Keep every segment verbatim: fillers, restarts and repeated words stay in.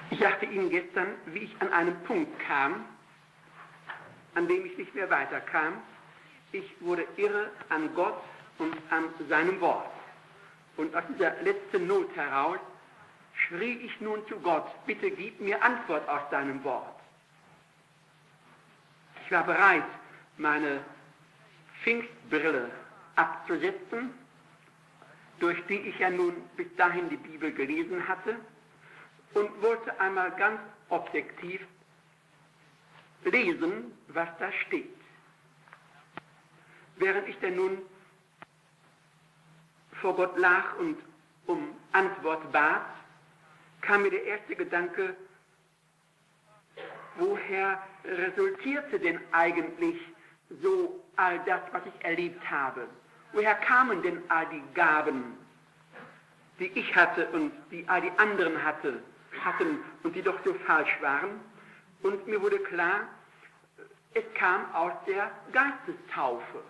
Ich sagte Ihnen gestern, wie ich an einen Punkt kam, an dem ich nicht mehr weiterkam. Ich wurde irre an Gott und an seinem Wort. Und aus dieser letzten Not heraus schrie ich nun zu Gott, bitte gib mir Antwort aus deinem Wort. Ich war bereit, meine Pfingstbrille abzusetzen, durch die ich ja nun bis dahin die Bibel gelesen hatte, und wollte einmal ganz objektiv lesen, was da steht. Während ich denn nun vor Gott lag und um Antwort bat, kam mir der erste Gedanke, woher resultierte denn eigentlich so all das, was ich erlebt habe? Woher kamen denn all die Gaben, die ich hatte und die all die anderen hatte, hatten und die doch so falsch waren? Und mir wurde klar, es kam aus der Geistestaufe.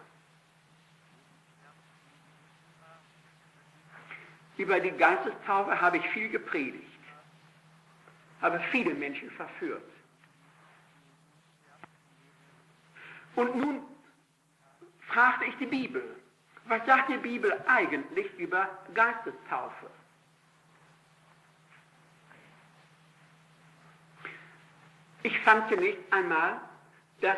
Über die Geistestaufe habe ich viel gepredigt, habe viele Menschen verführt. Und nun fragte ich die Bibel, was sagt die Bibel eigentlich über Geistestaufe? Ich fand zunächst einmal, dass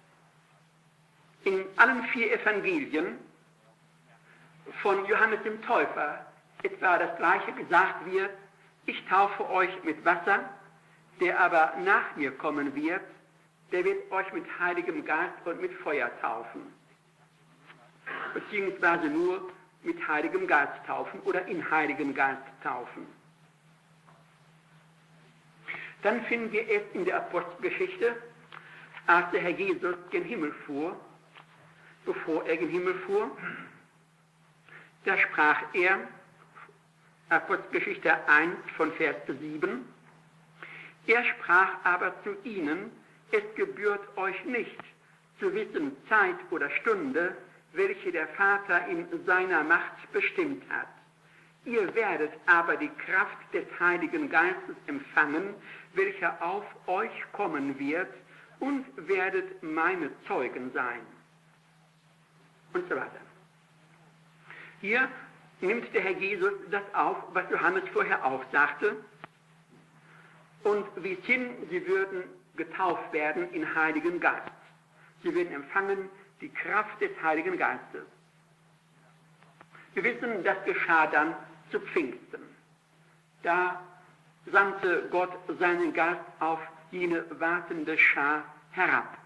in allen vier Evangelien von Johannes dem Täufer etwa das Gleiche gesagt wird: Ich taufe euch mit Wasser, der aber nach mir kommen wird, der wird euch mit Heiligem Geist und mit Feuer taufen. Beziehungsweise nur mit Heiligem Geist taufen oder in Heiligem Geist taufen. Dann finden wir es in der Apostelgeschichte, als der Herr Jesus gen Himmel fuhr, bevor er gen Himmel fuhr, da sprach er, Apostelgeschichte eins von Vers sieben, er sprach aber zu ihnen, es gebührt euch nicht zu wissen Zeit oder Stunde, welche der Vater in seiner Macht bestimmt hat. Ihr werdet aber die Kraft des Heiligen Geistes empfangen, welcher auf euch kommen wird, und werdet meine Zeugen sein. Und so weiter. Hier nimmt der Herr Jesus das auf, was Johannes vorher auch sagte. Und wie hin, sie würden getauft werden in Heiligen Geist. Sie werden empfangen die Kraft des Heiligen Geistes. Wir wissen, das geschah dann zu Pfingsten. Da sandte Gott seinen Geist auf jene wartende Schar herab.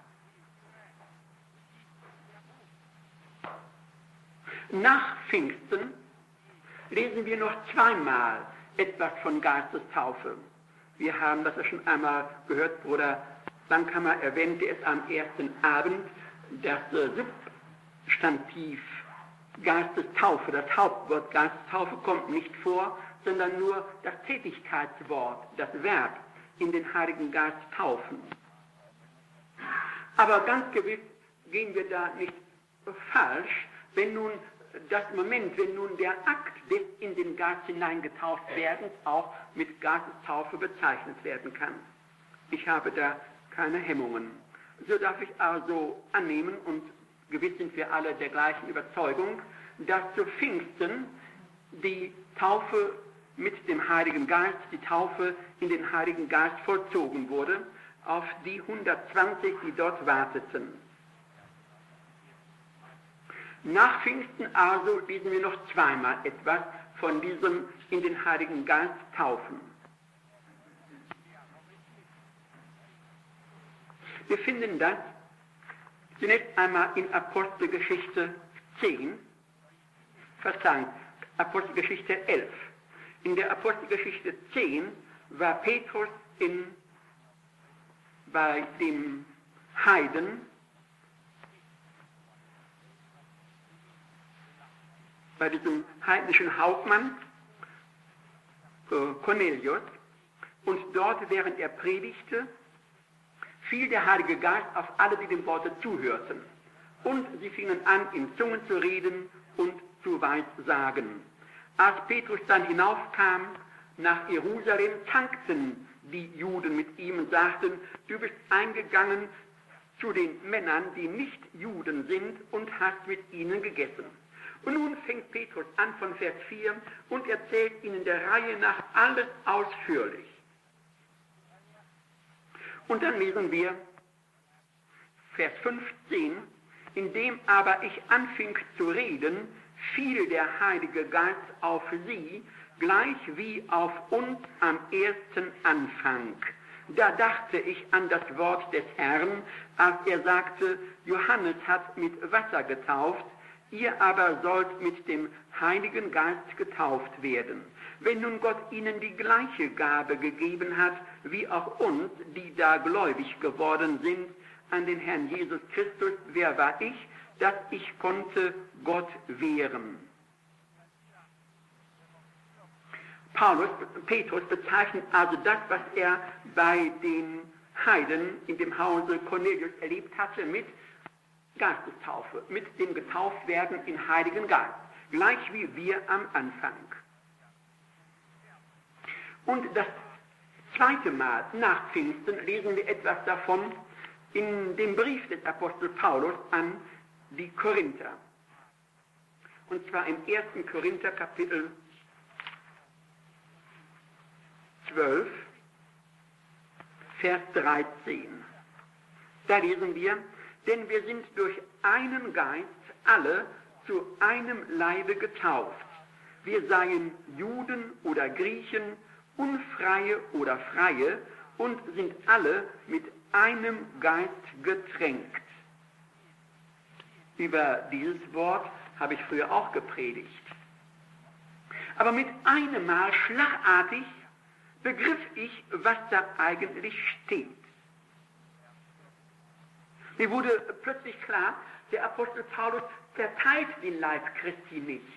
Nach Pfingsten lesen wir noch zweimal etwas von Geistestaufe. Wir haben das ja schon einmal gehört, Bruder Langhammer erwähnte es am ersten Abend, das Substantiv Geistestaufe, das Hauptwort Geistestaufe kommt nicht vor, sondern nur das Tätigkeitswort, das Verb, in den Heiligen Geist taufen. Aber ganz gewiss gehen wir da nicht falsch, wenn nun das Moment, wenn nun der Akt des in den Geist hineingetauft Werdens auch mit Geistestaufe bezeichnet werden kann. Ich habe da keine Hemmungen. So darf ich also annehmen, und gewiss sind wir alle der gleichen Überzeugung, dass zu Pfingsten die Taufe mit dem Heiligen Geist, die Taufe in den Heiligen Geist vollzogen wurde, auf die hundertzwanzig, die dort warteten. Nach Pfingsten also lesen wir noch zweimal etwas von diesem in den Heiligen Geist taufen. Wir finden das zunächst einmal in Apostelgeschichte zehn, Verzeihung, Apostelgeschichte elf. In der Apostelgeschichte zehn war Petrus in, bei dem Heiden, bei diesem heidnischen Hauptmann äh, Cornelius, und dort, während er predigte, fiel der Heilige Geist auf alle, die dem Worte zuhörten, und sie fingen an, in Zungen zu reden und zu weissagen. Als Petrus dann hinaufkam nach Jerusalem, zankten die Juden mit ihm und sagten, du bist eingegangen zu den Männern, die nicht Juden sind, und hast mit ihnen gegessen. Und nun fängt Petrus an von Vers vier und erzählt ihnen der Reihe nach alles ausführlich. Und dann lesen wir Vers fünfzehn, indem aber ich anfing zu reden, fiel der Heilige Geist auf sie, gleich wie auf uns am ersten Anfang. Da dachte ich an das Wort des Herrn, als er sagte, Johannes hat mit Wasser getauft, ihr aber sollt mit dem Heiligen Geist getauft werden. Wenn nun Gott ihnen die gleiche Gabe gegeben hat, wie auch uns, die da gläubig geworden sind, an den Herrn Jesus Christus, wer war ich, dass ich konnte Gott wehren? Paulus, Petrus bezeichnet also das, was er bei den Heiden in dem Hause Cornelius erlebt hatte, mit Geistestaufe, mit dem Getauftwerden in Heiligen Geist, gleich wie wir am Anfang. Und das zweite Mal nach Pfingsten lesen wir etwas davon in dem Brief des Apostels Paulus an die Korinther. Und zwar im ersten Korinther Kapitel zwölf, Vers dreizehn. Da lesen wir, denn wir sind durch einen Geist alle zu einem Leibe getauft. Wir seien Juden oder Griechen, Unfreie oder Freie und sind alle mit einem Geist getränkt. Über dieses Wort habe ich früher auch gepredigt. Aber mit einem Mal schlagartig begriff ich, was da eigentlich steht. Mir wurde plötzlich klar, der Apostel Paulus zerteilt den Leib Christi nicht,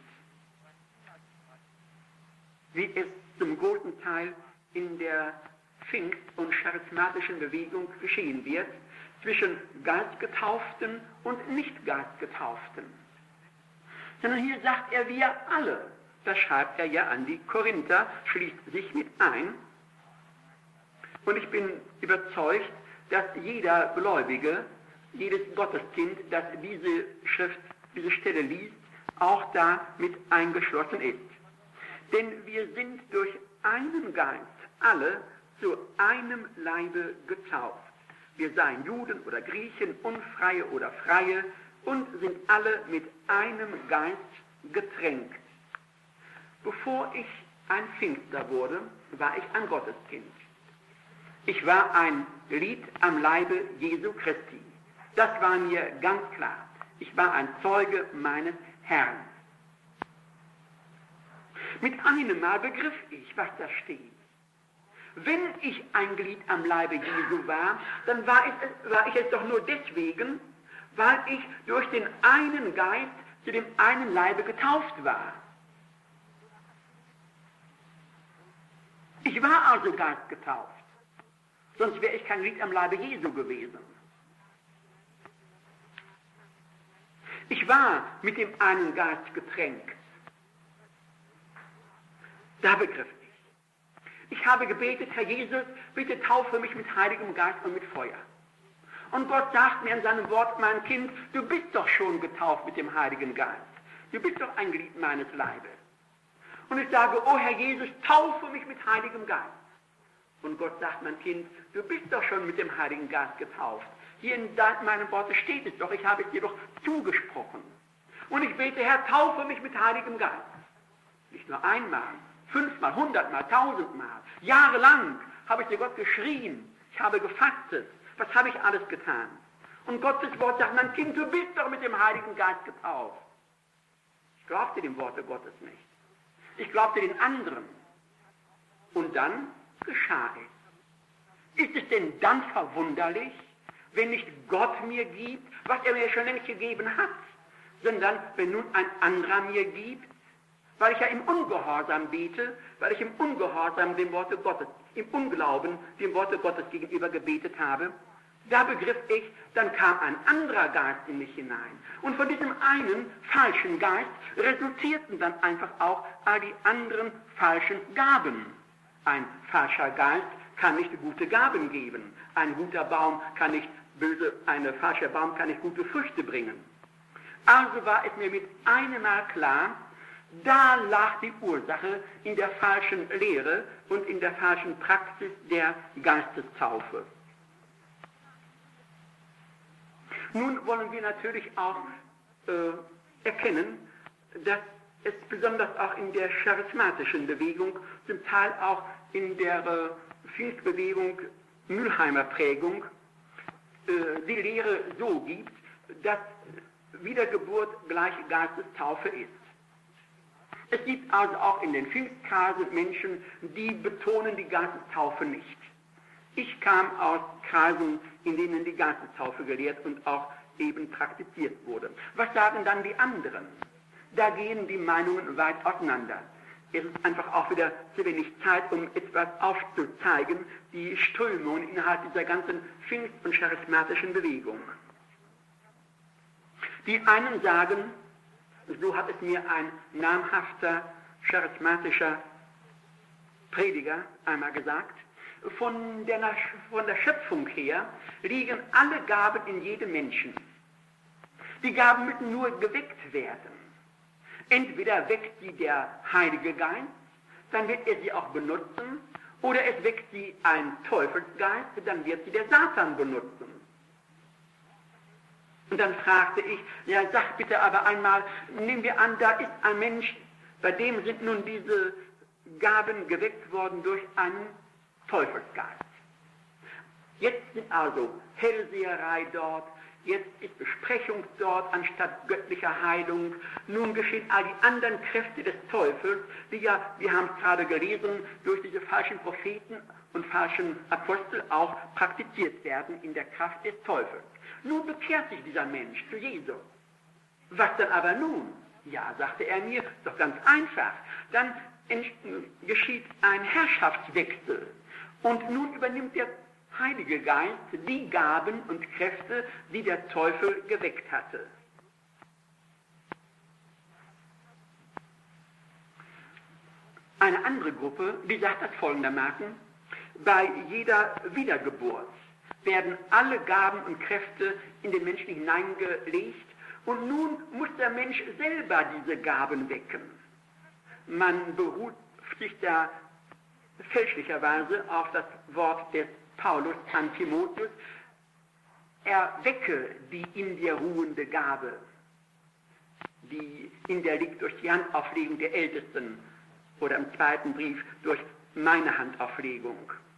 wie es zum großen Teil in der Pfingst- und charismatischen Bewegung geschehen wird, zwischen Geistgetauften und Nicht-Geistgetauften. Sondern hier sagt er, wir alle. Das schreibt er ja an die Korinther, schließt sich mit ein. Und ich bin überzeugt, dass jeder Gläubige, jedes Gotteskind, das diese Schrift, diese Stelle liest, auch da mit eingeschlossen ist. Denn wir sind durch einen Geist alle zu einem Leibe getauft. Wir seien Juden oder Griechen, Unfreie oder Freie und sind alle mit einem Geist getränkt. Bevor ich ein Pfingstler wurde, war ich ein Gotteskind. Ich war ein Glied am Leibe Jesu Christi. Das war mir ganz klar. Ich war ein Zeuge meines Herrn. Mit einem Mal begriff ich, was da steht. Wenn ich ein Glied am Leibe Jesu war, dann war, es, war ich es doch nur deswegen, weil ich durch den einen Geist zu dem einen Leibe getauft war. Ich war also geistgetauft, sonst wäre ich kein Glied am Leibe Jesu gewesen. Ich war mit dem einen Geist getränkt. Da begriff ich. Ich habe gebetet, Herr Jesus, bitte taufe mich mit Heiligem Geist und mit Feuer. Und Gott sagt mir in seinem Wort, mein Kind, du bist doch schon getauft mit dem Heiligen Geist. Du bist doch ein Glied meines Leibes. Und ich sage, oh Herr Jesus, taufe mich mit Heiligem Geist. Und Gott sagt, mein Kind, du bist doch schon mit dem Heiligen Geist getauft. Hier in meinen Worten steht es doch, ich habe es dir doch zugesprochen. Und ich bete, Herr, taufe mich mit Heiligem Geist. Nicht nur einmal, fünfmal, hundertmal, tausendmal. Jahrelang habe ich dir Gott geschrien. Ich habe gefastet. Was habe ich alles getan? Und Gottes Wort sagt, mein Kind, du bist doch mit dem Heiligen Geist getauft. Ich glaubte dem Worte Gottes nicht. Ich glaubte den anderen. Und dann geschah es. Ist es denn dann verwunderlich, wenn nicht Gott mir gibt, was er mir schon längst gegeben hat, sondern wenn nun ein anderer mir gibt, weil ich ja im Ungehorsam bete, weil ich im Ungehorsam dem Worte Gottes, im Unglauben dem Worte Gottes gegenüber gebetet habe, da begriff ich, dann kam ein anderer Geist in mich hinein. Und von diesem einen falschen Geist resultierten dann einfach auch all die anderen falschen Gaben. Ein falscher Geist kann nicht gute Gaben geben. Ein guter Baum kann nicht böse, ein falscher Baum kann nicht gute Früchte bringen. Also war es mir mit einem Mal klar, da lag die Ursache in der falschen Lehre und in der falschen Praxis der Geistestaufe. Nun wollen wir natürlich auch äh, erkennen, dass es besonders auch in der charismatischen Bewegung, zum Teil auch in der äh, Pfingstbewegung Mülheimer Prägung, äh, die Lehre so gibt, dass Wiedergeburt gleich Geistestaufe ist. Es gibt also auch in den Pfingstkreisen Menschen, die betonen die Geistestaufe nicht. Ich kam aus Kreisen, in denen die Geistestaufe gelehrt und auch eben praktiziert wurde. Was sagen dann die anderen? Da gehen die Meinungen weit auseinander. Es ist einfach auch wieder zu wenig Zeit, um etwas aufzuzeigen, die Strömungen innerhalb dieser ganzen Pfingst- und charismatischen Bewegung. Die einen sagen, so hat es mir ein namhafter charismatischer Prediger einmal gesagt, von der, von der Schöpfung her liegen alle Gaben in jedem Menschen. Die Gaben müssen nur geweckt werden. Entweder weckt sie der Heilige Geist, dann wird er sie auch benutzen, oder es weckt sie ein Teufelsgeist, dann wird sie der Satan benutzen. Und dann fragte ich, ja, sag bitte aber einmal, nehmen wir an, da ist ein Mensch, bei dem sind nun diese Gaben geweckt worden durch einen Teufelsgeist. Jetzt sind also Hellseherei dort, jetzt ist Besprechung dort anstatt göttlicher Heilung. Nun geschehen all die anderen Kräfte des Teufels, die ja, wir haben es gerade gelesen, durch diese falschen Propheten und falschen Apostel auch praktiziert werden in der Kraft des Teufels. Nun bekehrt sich dieser Mensch zu Jesus. Was dann aber nun? Ja, sagte er mir, ist doch ganz einfach. Dann geschieht ein Herrschaftswechsel. Und nun übernimmt der Heilige Geist die Gaben und Kräfte, die der Teufel geweckt hatte. Eine andere Gruppe, die sagt das folgendermaßen: Bei jeder Wiedergeburt werden alle Gaben und Kräfte in den Menschen hineingelegt und nun muss der Mensch selber diese Gaben wecken. Man beruft sich da fälschlicherweise auf das Wort des Paulus an Timotheus: Erwecke die in dir ruhende Gabe, die in dir liegt durch die Handauflegung der Ältesten, oder im zweiten Brief durch meine Handauflegung.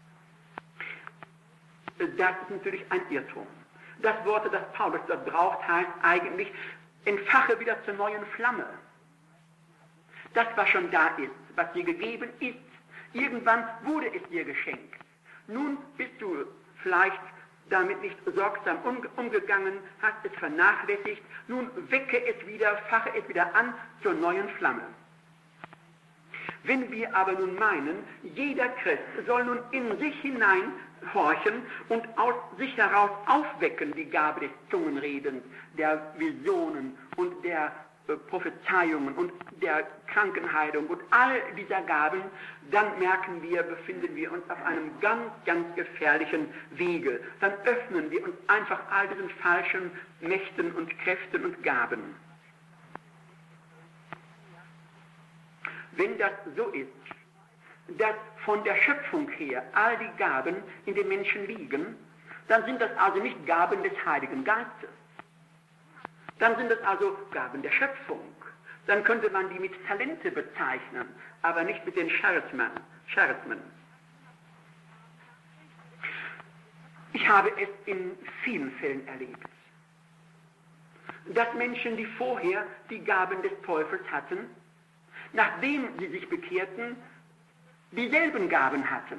Das ist natürlich ein Irrtum. Das Wort, das Paulus dort braucht, heißt eigentlich, entfache wieder zur neuen Flamme. Das, was schon da ist, was dir gegeben ist, irgendwann wurde es dir geschenkt. Nun bist du vielleicht damit nicht sorgsam umgegangen, hast es vernachlässigt, nun wecke es wieder, fache es wieder an zur neuen Flamme. Wenn wir aber nun meinen, jeder Christ soll nun in sich hineinhorchen und aus sich heraus aufwecken die Gabe des Zungenredens, der Visionen und der äh, Prophezeiungen und der Krankenheilung und all dieser Gaben, dann merken wir, befinden wir uns auf einem ganz, ganz gefährlichen Wege. Dann öffnen wir uns einfach all diesen falschen Mächten und Kräften und Gaben. Wenn das so ist, dass von der Schöpfung her all die Gaben in den Menschen liegen, dann sind das also nicht Gaben des Heiligen Geistes. Dann sind das also Gaben der Schöpfung. Dann könnte man die mit Talente bezeichnen, aber nicht mit den Charismen. Charismen. Ich habe es in vielen Fällen erlebt, dass Menschen, die vorher die Gaben des Teufels hatten, nachdem sie sich bekehrten, dieselben Gaben hatten.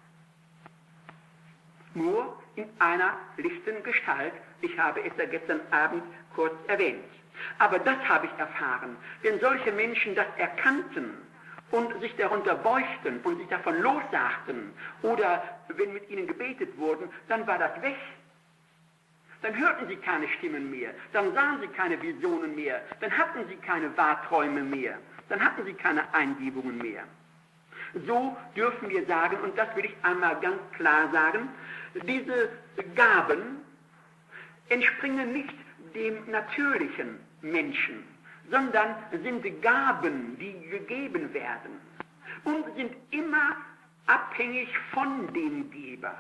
Nur in einer lichten Gestalt. Ich habe es ja gestern Abend kurz erwähnt. Aber das habe ich erfahren. Wenn solche Menschen das erkannten und sich darunter beugten und sich davon lossagten oder wenn mit ihnen gebetet wurden, dann war das weg. Dann hörten sie keine Stimmen mehr, dann sahen sie keine Visionen mehr, dann hatten sie keine Wahrträume mehr, dann hatten sie keine Eingebungen mehr. So dürfen wir sagen, und das will ich einmal ganz klar sagen, diese Gaben entspringen nicht dem natürlichen Menschen, sondern sind Gaben, die gegeben werden und sind immer abhängig von dem Geber.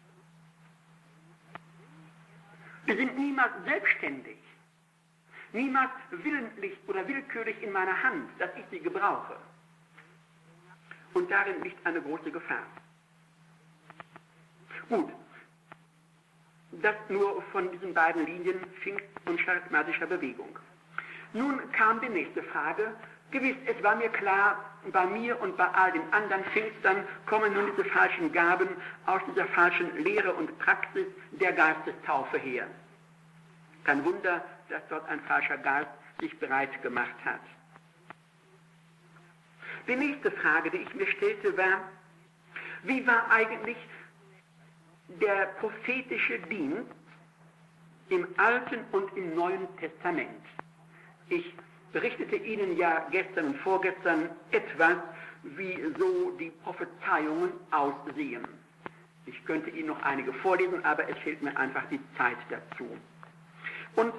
Wir sind niemals selbstständig, niemals willentlich oder willkürlich in meiner Hand, dass ich sie gebrauche. Und darin liegt eine große Gefahr. Gut, das nur von diesen beiden Linien Pfingst- und charismatischer Bewegung. Nun kam die nächste Frage. Gewiss, es war mir klar, bei mir und bei all den anderen Pfingstern kommen nun diese falschen Gaben aus dieser falschen Lehre und Praxis der Geistestaufe her. Kein Wunder, dass dort ein falscher Geist sich bereit gemacht hat. Die nächste Frage, die ich mir stellte, war, wie war eigentlich der prophetische Dienst im Alten und im Neuen Testament? Ich berichtete Ihnen ja gestern und vorgestern etwas, wie so die Prophezeiungen aussehen. Ich könnte Ihnen noch einige vorlesen, aber es fehlt mir einfach die Zeit dazu. Und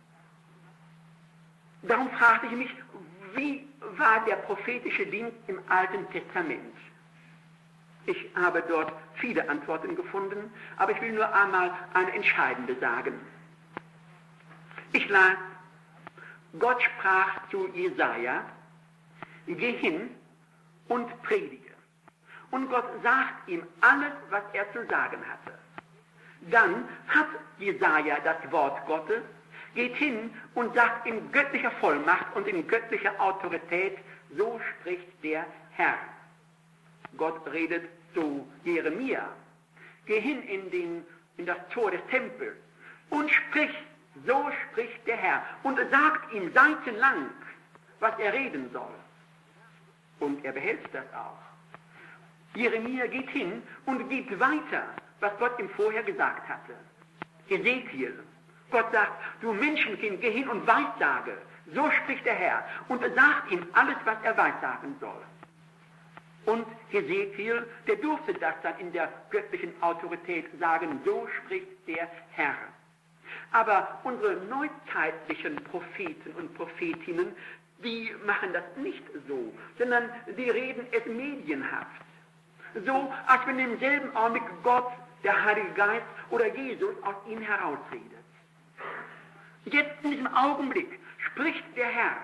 darum fragte ich mich, wie war der prophetische Dienst im Alten Testament? Ich habe dort viele Antworten gefunden, aber ich will nur einmal eine entscheidende sagen. Ich las, Gott sprach zu Jesaja, geh hin und predige. Und Gott sagt ihm alles, was er zu sagen hatte. Dann hat Jesaja das Wort Gottes, geht hin und sagt in göttlicher Vollmacht und in göttlicher Autorität, so spricht der Herr. Gott redet zu Jeremia, geh hin in, den, in das Tor des Tempels und sprich, so spricht der Herr, und sagt ihm seitenlang, was er reden soll. Und er behält das auch. Jeremia geht hin und gibt weiter, was Gott ihm vorher gesagt hatte. Ezekiel, Gott sagt, du Menschenkind, geh hin und weissage, so spricht der Herr, und sagt ihm alles, was er weissagen soll. Und Hesekiel, der durfte das dann in der göttlichen Autorität sagen, so spricht der Herr. Aber unsere neuzeitlichen Propheten und Prophetinnen, die machen das nicht so, sondern die reden es medienhaft. So, als wenn im selben Augenblick Gott, der Heilige Geist oder Jesus aus ihnen herausredet. Jetzt in diesem Augenblick spricht der Herr.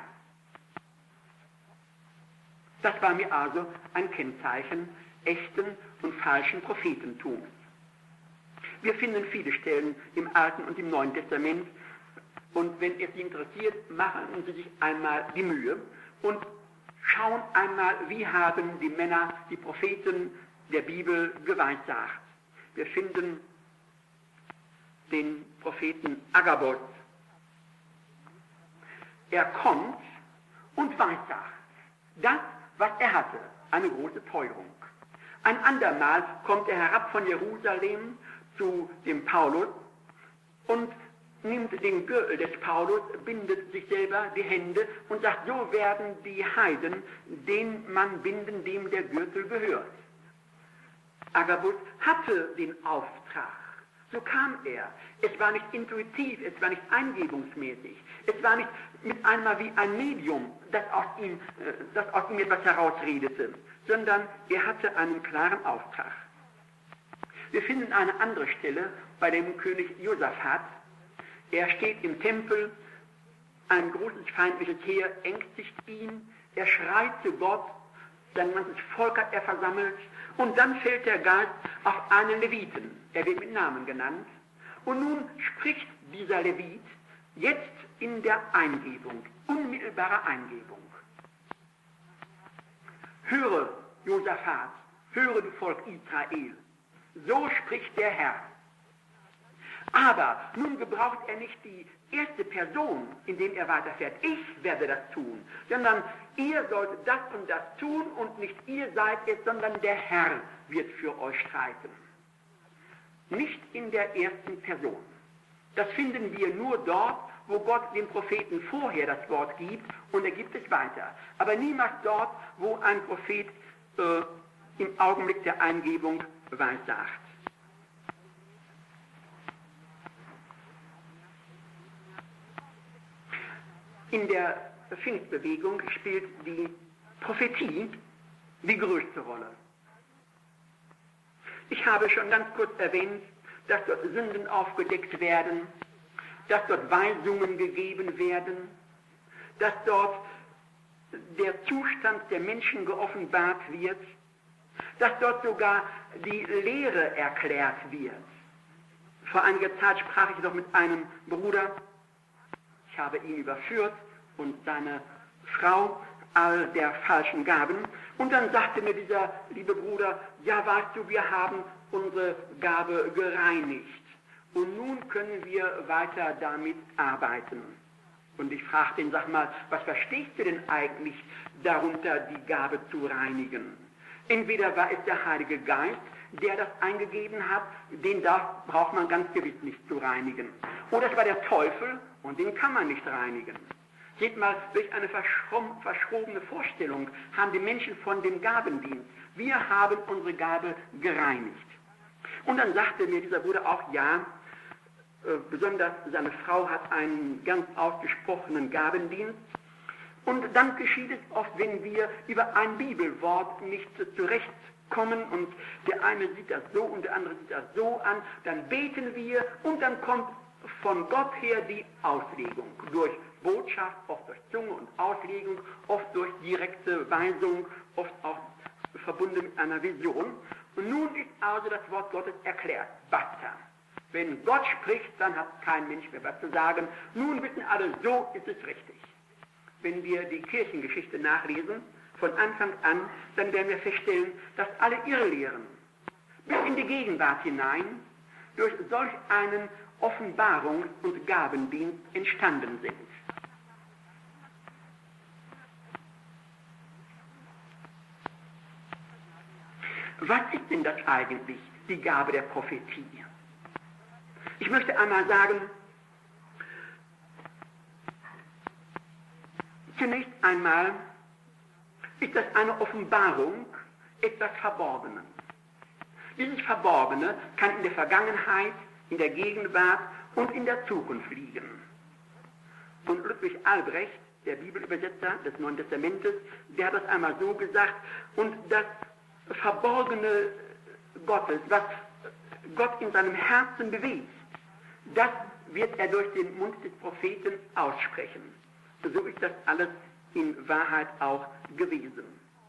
Das war mir also ein Kennzeichen echten und falschen Prophetentums. Wir finden viele Stellen im Alten und im Neuen Testament, und wenn es Sie interessiert, machen Sie sich einmal die Mühe und schauen einmal, wie haben die Männer, die Propheten der Bibel geweissagt. Wir finden den Propheten Agabus. Er kommt und weissagt das, was er hatte, eine große Teuerung. Ein andermal kommt er herab von Jerusalem zu dem Paulus und nimmt den Gürtel des Paulus, bindet sich selber die Hände und sagt, so werden die Heiden den Mann binden, dem der Gürtel gehört. Agabus hatte den Auftrag. So kam er. Es war nicht intuitiv, es war nicht eingebungsmäßig. Es war nicht mit einmal wie ein Medium, das aus ihm, das aus ihm etwas herausredete, sondern er hatte einen klaren Auftrag. Wir finden eine andere Stelle bei dem König Josaphat. Er steht im Tempel, ein großes feindliches Heer ängstigt ihn, er schreit zu Gott, sein ganzes Volk hat er versammelt, und dann fällt der Geist auf einen Leviten, er wird mit Namen genannt, und nun spricht dieser Levit jetzt in der Eingebung, unmittelbarer Eingebung. Höre, Josaphat, höre du Volk Israel, so spricht der Herr. Aber nun gebraucht er nicht die erste Person, indem er weiterfährt. Ich werde das tun, sondern ihr sollt das und das tun und nicht ihr seid es, sondern der Herr wird für euch streiten. Nicht in der ersten Person. Das finden wir nur dort, wo Gott dem Propheten vorher das Wort gibt und er gibt es weiter. Aber niemals dort, wo ein Prophet äh, im Augenblick der Eingebung weissagt. In der Pfingstbewegung spielt die Prophetie die größte Rolle. Ich habe schon ganz kurz erwähnt, dass dort Sünden aufgedeckt werden, dass dort Weisungen gegeben werden, dass dort der Zustand der Menschen geoffenbart wird, dass dort sogar die Lehre erklärt wird. Vor einiger Zeit sprach ich noch mit einem Bruder, ich habe ihn überführt und seine Frau all der falschen Gaben. Und dann sagte mir dieser liebe Bruder, ja weißt du, wir haben unsere Gabe gereinigt. Und nun können wir weiter damit arbeiten. Und ich fragte ihn, sag mal, was verstehst du denn eigentlich darunter, die Gabe zu reinigen? Entweder war es der Heilige Geist, der das eingegeben hat, den darf, braucht man ganz gewiss nicht zu reinigen. Oder es war der Teufel und den kann man nicht reinigen. Seht mal, durch eine verschrobene Vorstellung haben die Menschen von dem Gabendienst. Wir haben unsere Gabe gereinigt. Und dann sagte mir dieser Bruder auch, ja, äh, besonders seine Frau hat einen ganz ausgesprochenen Gabendienst. Und dann geschieht es oft, wenn wir über ein Bibelwort nicht zurechtkommen und der eine sieht das so und der andere sieht das so an, dann beten wir und dann kommt von Gott her die Auslegung durch Botschaft, oft durch Zunge und Auslegung, oft durch direkte Weisung, oft auch verbunden mit einer Vision. Und nun ist also das Wort Gottes erklärt. Basta. Wenn Gott spricht, dann hat kein Mensch mehr was zu sagen. Nun wissen alle, so ist es richtig. Wenn wir die Kirchengeschichte nachlesen, von Anfang an, dann werden wir feststellen, dass alle Irrlehren bis in die Gegenwart hinein durch solch einen Offenbarungs- und Gabendienst entstanden sind. Was ist denn das eigentlich, die Gabe der Prophetie? Ich möchte einmal sagen, zunächst einmal ist das eine Offenbarung etwas Verborgenes. Dieses Verborgene kann in der Vergangenheit, in der Gegenwart und in der Zukunft liegen. Und Ludwig Albrecht, der Bibelübersetzer des Neuen Testamentes, der hat das einmal so gesagt, und das Verborgene Gottes, was Gott in seinem Herzen bewegt, das wird er durch den Mund des Propheten aussprechen. So ist das alles in Wahrheit auch gewesen.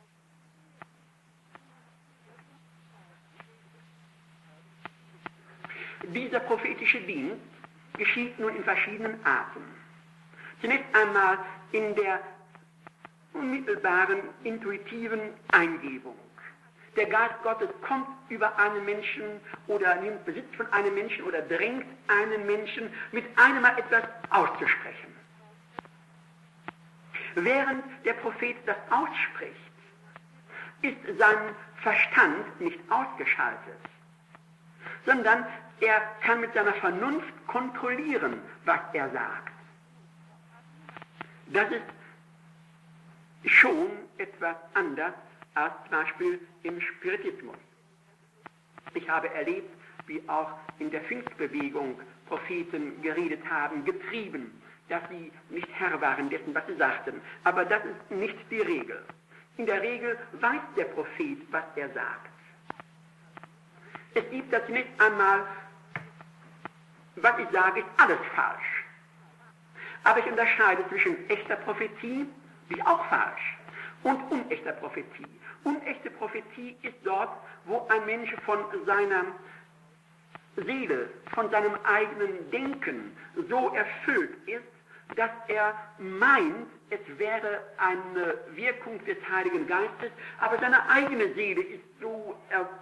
Dieser prophetische Dienst geschieht nun in verschiedenen Arten. Zunächst einmal in der unmittelbaren, intuitiven Eingebung. Der Geist Gottes kommt über einen Menschen oder nimmt Besitz von einem Menschen oder drängt einen Menschen, mit einem Mal etwas auszusprechen. Während der Prophet das ausspricht, ist sein Verstand nicht ausgeschaltet, sondern er kann mit seiner Vernunft kontrollieren, was er sagt. Das ist schon etwas anders als zum Beispiel im Spiritismus. Ich habe erlebt, wie auch in der Pfingstbewegung Propheten geredet haben, getrieben, dass sie nicht Herr waren dessen, was sie sagten. Aber das ist nicht die Regel. In der Regel weiß der Prophet, was er sagt. Es gibt da zunächst einmal, was ich sage, ist alles falsch. Aber ich unterscheide zwischen echter Prophetie, die ist auch falsch, und unechter Prophetie. Unechte Prophetie ist dort, wo ein Mensch von seiner Seele, von seinem eigenen Denken so erfüllt ist, dass er meint, es wäre eine Wirkung des Heiligen Geistes, aber seine eigene Seele ist so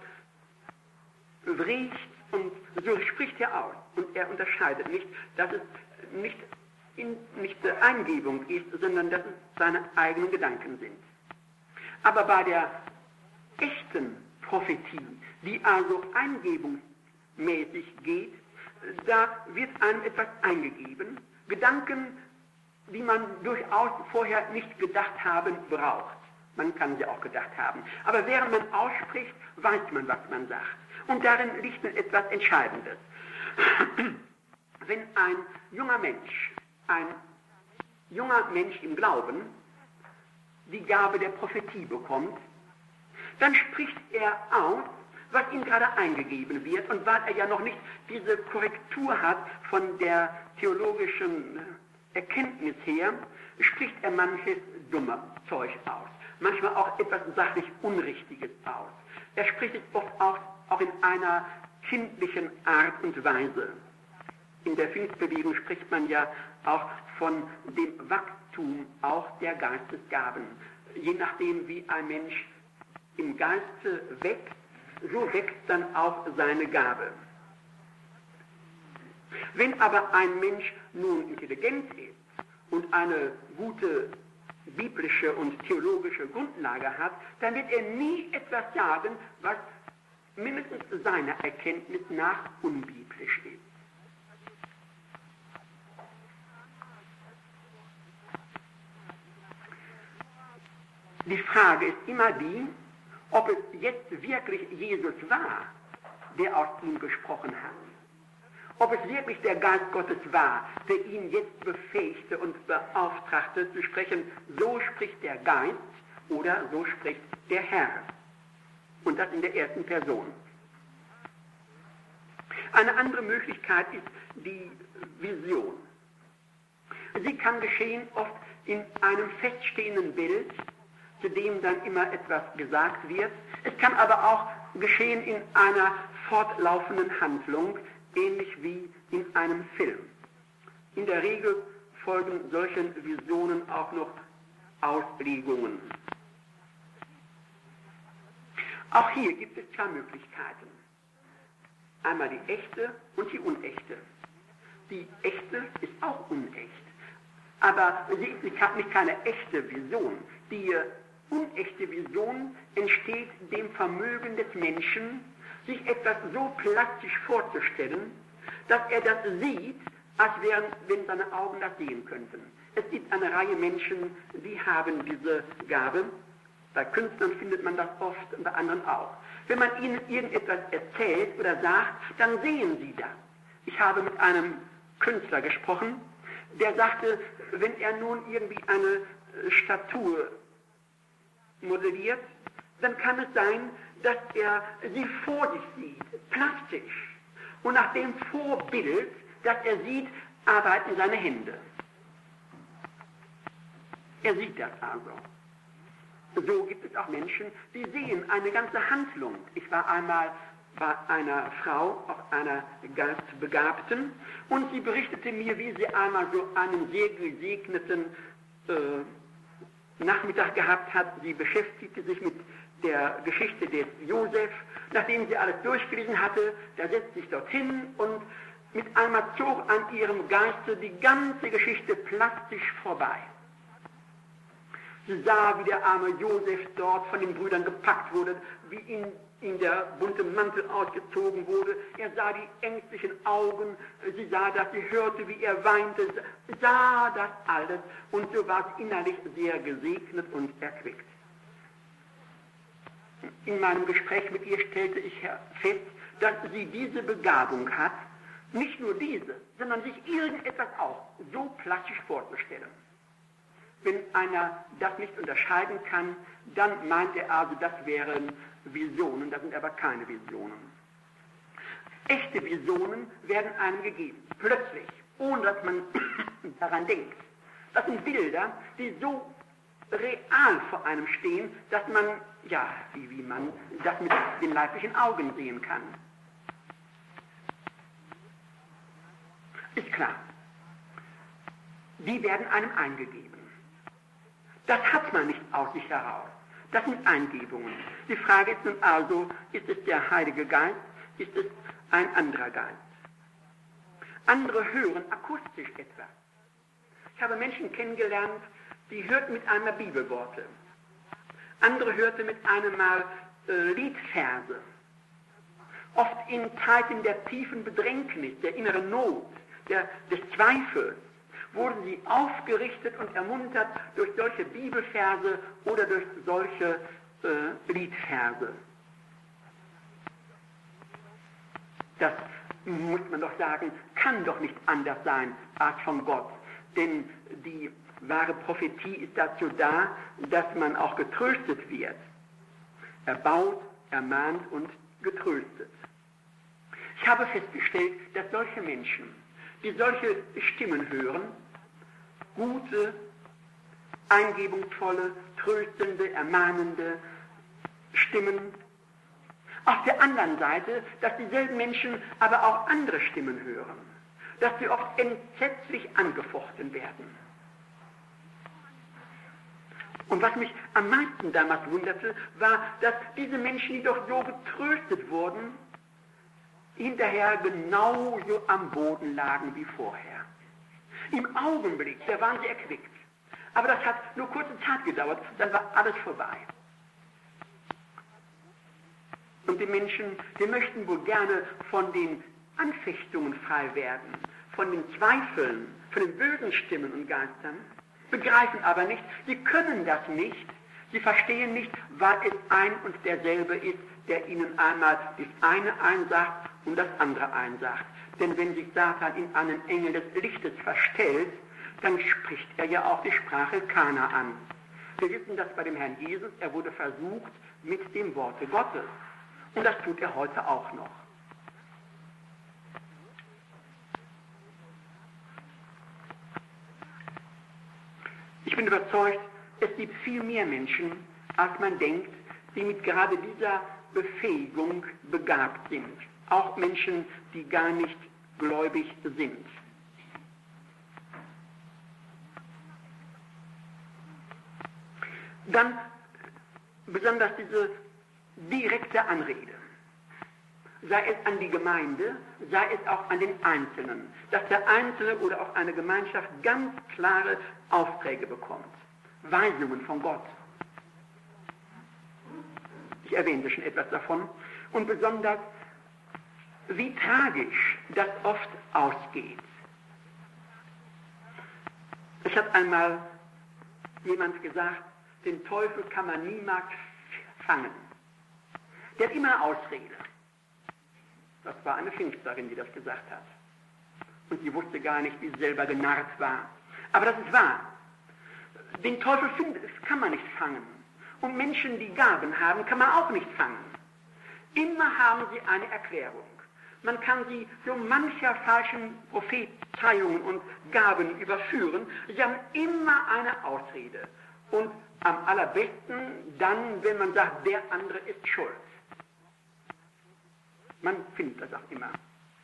erwrägt und so spricht er aus. Und er unterscheidet nicht, dass es nicht, in, nicht Eingebung ist, sondern dass es seine eigenen Gedanken sind. Aber bei der echten Prophetie, die also eingebungsmäßig geht, da wird einem etwas eingegeben, Gedanken, die man durchaus vorher nicht gedacht haben braucht. Man kann sie auch gedacht haben. Aber während man ausspricht, weiß man, was man sagt. Und darin liegt etwas Entscheidendes. Wenn ein junger Mensch, ein junger Mensch im Glauben, die Gabe der Prophetie bekommt, dann spricht er aus, was ihm gerade eingegeben wird. Und weil er ja noch nicht diese Korrektur hat von der theologischen Erkenntnis her, spricht er manches dumme Zeug aus. Manchmal auch etwas sachlich Unrichtiges aus. Er spricht es oft auch, auch in einer kindlichen Art und Weise. In der Pfingstbewegung spricht man ja auch von dem Wachstum auch der Geistesgaben. Je nachdem, wie ein Mensch im Geiste wächst, so wächst dann auch seine Gabe. Wenn aber ein Mensch nun intelligent ist und eine gute biblische und theologische Grundlage hat, dann wird er nie etwas sagen, was mindestens seiner Erkenntnis nach unbiblisch ist. Die Frage ist immer die, ob es jetzt wirklich Jesus war, der aus ihm gesprochen hat. Ob es wirklich der Geist Gottes war, der ihn jetzt befähigte und beauftragte zu sprechen, so spricht der Geist oder so spricht der Herr. Und das in der ersten Person. Eine andere Möglichkeit ist die Vision. Sie kann geschehen oft in einem feststehenden Bild, zu dem dann immer etwas gesagt wird. Es kann aber auch geschehen in einer fortlaufenden Handlung, ähnlich wie in einem Film. In der Regel folgen solchen Visionen auch noch Auslegungen. Auch hier gibt es zwei Möglichkeiten. Einmal die echte und die unechte. Die echte ist auch unecht, aber sie ist nicht keine echte Vision. Die unechte Vision entsteht dem Vermögen des Menschen, sich etwas so plastisch vorzustellen, dass er das sieht, als wären, wenn seine Augen das sehen könnten. Es gibt eine Reihe Menschen, die haben diese Gabe. Bei Künstlern findet man das oft und bei anderen auch. Wenn man ihnen irgendetwas erzählt oder sagt, dann sehen sie das. Ich habe mit einem Künstler gesprochen, der sagte, wenn er nun irgendwie eine Statue modelliert, dann kann es sein, dass er sie vor sich sieht, plastisch. Und nach dem Vorbild, das er sieht, arbeiten seine Hände. Er sieht das also. So gibt es auch Menschen, die sehen eine ganze Handlung. Ich war einmal bei einer Frau, auch einer Geistbegabten, und sie berichtete mir, wie sie einmal so einen sehr gesegneten äh, Nachmittag gehabt hat. Sie beschäftigte sich mit der Geschichte des Josef. Nachdem sie alles durchgelesen hatte, da setzte sich dorthin und mit einmal zog an ihrem Geiste die ganze Geschichte plastisch vorbei. Sie sah, wie der arme Josef dort von den Brüdern gepackt wurde, wie ihm, ihm der bunte Mantel ausgezogen wurde. Er sah die ängstlichen Augen, sie sah das, sie hörte, wie er weinte, sah das alles, und so war sie innerlich sehr gesegnet und erquickt. In meinem Gespräch mit ihr stellte ich fest, dass sie diese Begabung hat, nicht nur diese, sondern sich irgendetwas auch so plastisch vorzustellen. Wenn einer das nicht unterscheiden kann, dann meint er also, das wären Visionen, das sind aber keine Visionen. Echte Visionen werden einem gegeben, plötzlich, ohne dass man daran denkt. Das sind Bilder, die so real vor einem stehen, dass man, ja, wie, wie man das mit den leiblichen Augen sehen kann. Ist klar. Die werden einem eingegeben. Das hat man nicht aus sich heraus. Das sind Eingebungen. Die Frage ist nun also, ist es der Heilige Geist, ist es ein anderer Geist? Andere hören akustisch etwas. Ich habe Menschen kennengelernt, die hörten mit einmal Bibelworte. Andere hörten mit einem Mal äh, Liedverse. Oft in Zeiten der tiefen Bedrängnis, der inneren Not, der, des Zweifels, wurden sie aufgerichtet und ermuntert durch solche Bibelverse oder durch solche äh, Liedverse. Das muss man doch sagen, kann doch nicht anders sein als von Gott. Denn die wahre Prophetie ist dazu da, dass man auch getröstet wird. Erbaut, ermahnt und getröstet. Ich habe festgestellt, dass solche Menschen, die solche Stimmen hören, gute, eingebungsvolle, tröstende, ermahnende Stimmen, auf der anderen Seite, dass dieselben Menschen aber auch andere Stimmen hören, dass sie oft entsetzlich angefochten werden. Und was mich am meisten damals wunderte, war, dass diese Menschen, die doch so getröstet wurden, hinterher genauso am Boden lagen wie vorher. Im Augenblick, da waren sie erquickt. Aber das hat nur kurze Zeit gedauert, dann war alles vorbei. Und die Menschen, die möchten wohl gerne von den Anfechtungen frei werden, von den Zweifeln, von den bösen Stimmen und Geistern, begreifen aber nicht, sie können das nicht, sie verstehen nicht, weil es ein und derselbe ist, der ihnen einmal das eine einsagt und das andere einsagt. Denn wenn sich Satan in einen Engel des Lichtes verstellt, dann spricht er ja auch die Sprache Kana an. Wir wissen das bei dem Herrn Jesus, er wurde versucht mit dem Worte Gottes. Und das tut er heute auch noch. Ich bin überzeugt, es gibt viel mehr Menschen, als man denkt, die mit gerade dieser Befähigung begabt sind. Auch Menschen, die gar nicht gläubig sind. Dann besonders diese direkte Anrede, sei es an die Gemeinde, sei es auch an den Einzelnen, dass der Einzelne oder auch eine Gemeinschaft ganz klare Aufträge bekommt, Weisungen von Gott. Ich erwähnte schon etwas davon. Und besonders, wie tragisch das oft ausgeht. Es hat einmal jemand gesagt, den Teufel kann man niemals fangen. Der hat immer Ausrede. Das war eine Pfingstlerin, die das gesagt hat. Und sie wusste gar nicht, wie sie selber genarrt war. Aber das ist wahr. Den Teufel findet, kann man nicht fangen. Und Menschen, die Gaben haben, kann man auch nicht fangen. Immer haben sie eine Erklärung. Man kann sie so mancher falschen Prophezeiungen und Gaben überführen. Sie haben immer eine Ausrede. Und am allerbesten dann, wenn man sagt, der andere ist schuld. Man findet das auch immer.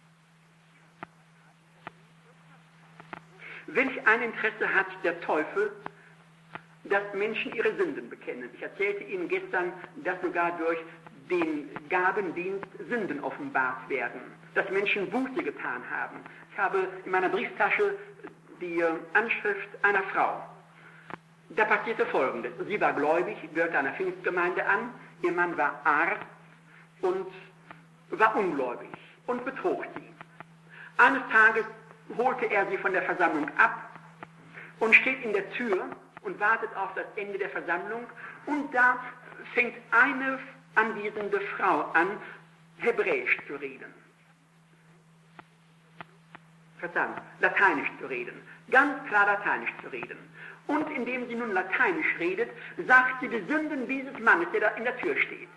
Welch ein Interesse hat der Teufel, dass Menschen ihre Sünden bekennen? Ich erzählte Ihnen gestern, dass sogar durch den Gabendienst Sünden offenbart werden, dass Menschen Buße getan haben. Ich habe in meiner Brieftasche die Anschrift einer Frau. Da passierte Folgendes. Sie war gläubig, gehörte einer Pfingstgemeinde an, ihr Mann war Arzt und war ungläubig und betrog sie. Eines Tages holte er sie von der Versammlung ab und steht in der Tür und wartet auf das Ende der Versammlung, und da fängt eine anwesende Frau an, Hebräisch zu reden. Verzeihung, Lateinisch zu reden. Ganz klar Lateinisch zu reden. Und indem sie nun Lateinisch redet, sagt sie die Sünden dieses Mannes, der da in der Tür steht.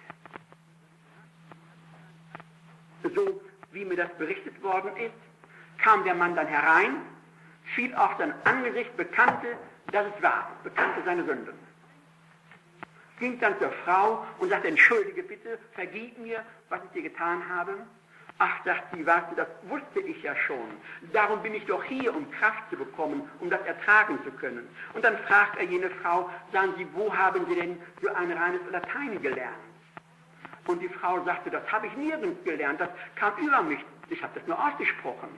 So wie mir das berichtet worden ist, kam der Mann dann herein, fiel auf sein Angesicht, bekannte, dass es war, bekannte seine Sünden. Ging dann zur Frau und sagte, entschuldige bitte, vergib mir, was ich dir getan habe. Ach, sagt sie, weißt du, das wusste ich ja schon. Darum bin ich doch hier, um Kraft zu bekommen, um das ertragen zu können. Und dann fragt er jene Frau, sagen Sie, wo haben Sie denn so ein reines Latein gelernt? Und die Frau sagte, das habe ich nirgends gelernt, das kam über mich, ich habe das nur ausgesprochen.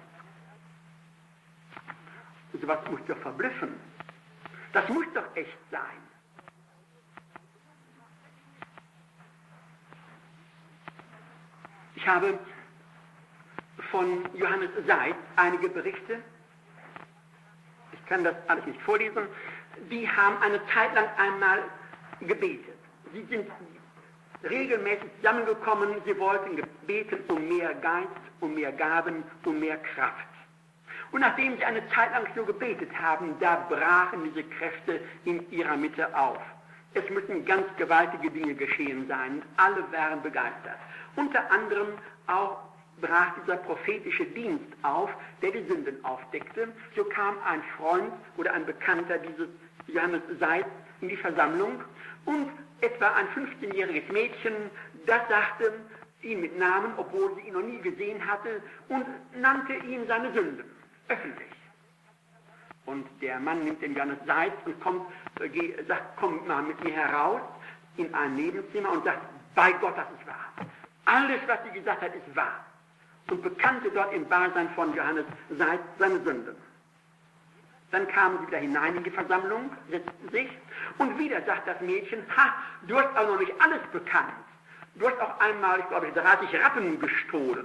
So was muss doch verblüffen. Das muss doch echt sein. Ich habe von Johannes Seitz einige Berichte. Ich kann das alles nicht vorlesen, die haben eine Zeit lang einmal gebetet. Sie sind regelmäßig zusammengekommen, sie wollten beten um mehr Geist, um mehr Gaben, um mehr Kraft. Und nachdem sie eine Zeit lang so gebetet haben, da brachen diese Kräfte in ihrer Mitte auf. Es müssen ganz gewaltige Dinge geschehen sein. Alle waren begeistert. Unter anderem auch brach dieser prophetische Dienst auf, der die Sünden aufdeckte. So kam ein Freund oder ein Bekannter dieses Johannes Seitz in die Versammlung und etwa ein fünfzehnjähriges Mädchen, das sagte ihn mit Namen, obwohl sie ihn noch nie gesehen hatte, und nannte ihm seine Sünden, öffentlich. Und der Mann nimmt den Johannes Seitz und kommt, äh, sagt, komm mal mit mir heraus in ein Nebenzimmer und sagt, bei Gott, das ist wahr. Alles, was sie gesagt hat, ist wahr. Und bekannte dort im Beisein von Johannes Seitz seine Sünden. Dann kamen sie wieder hinein in die Versammlung, setzten sich, und wieder sagt das Mädchen, ha, du hast aber noch nicht alles bekannt. Du hast auch einmal, ich glaube, dreißig Rappen gestohlen.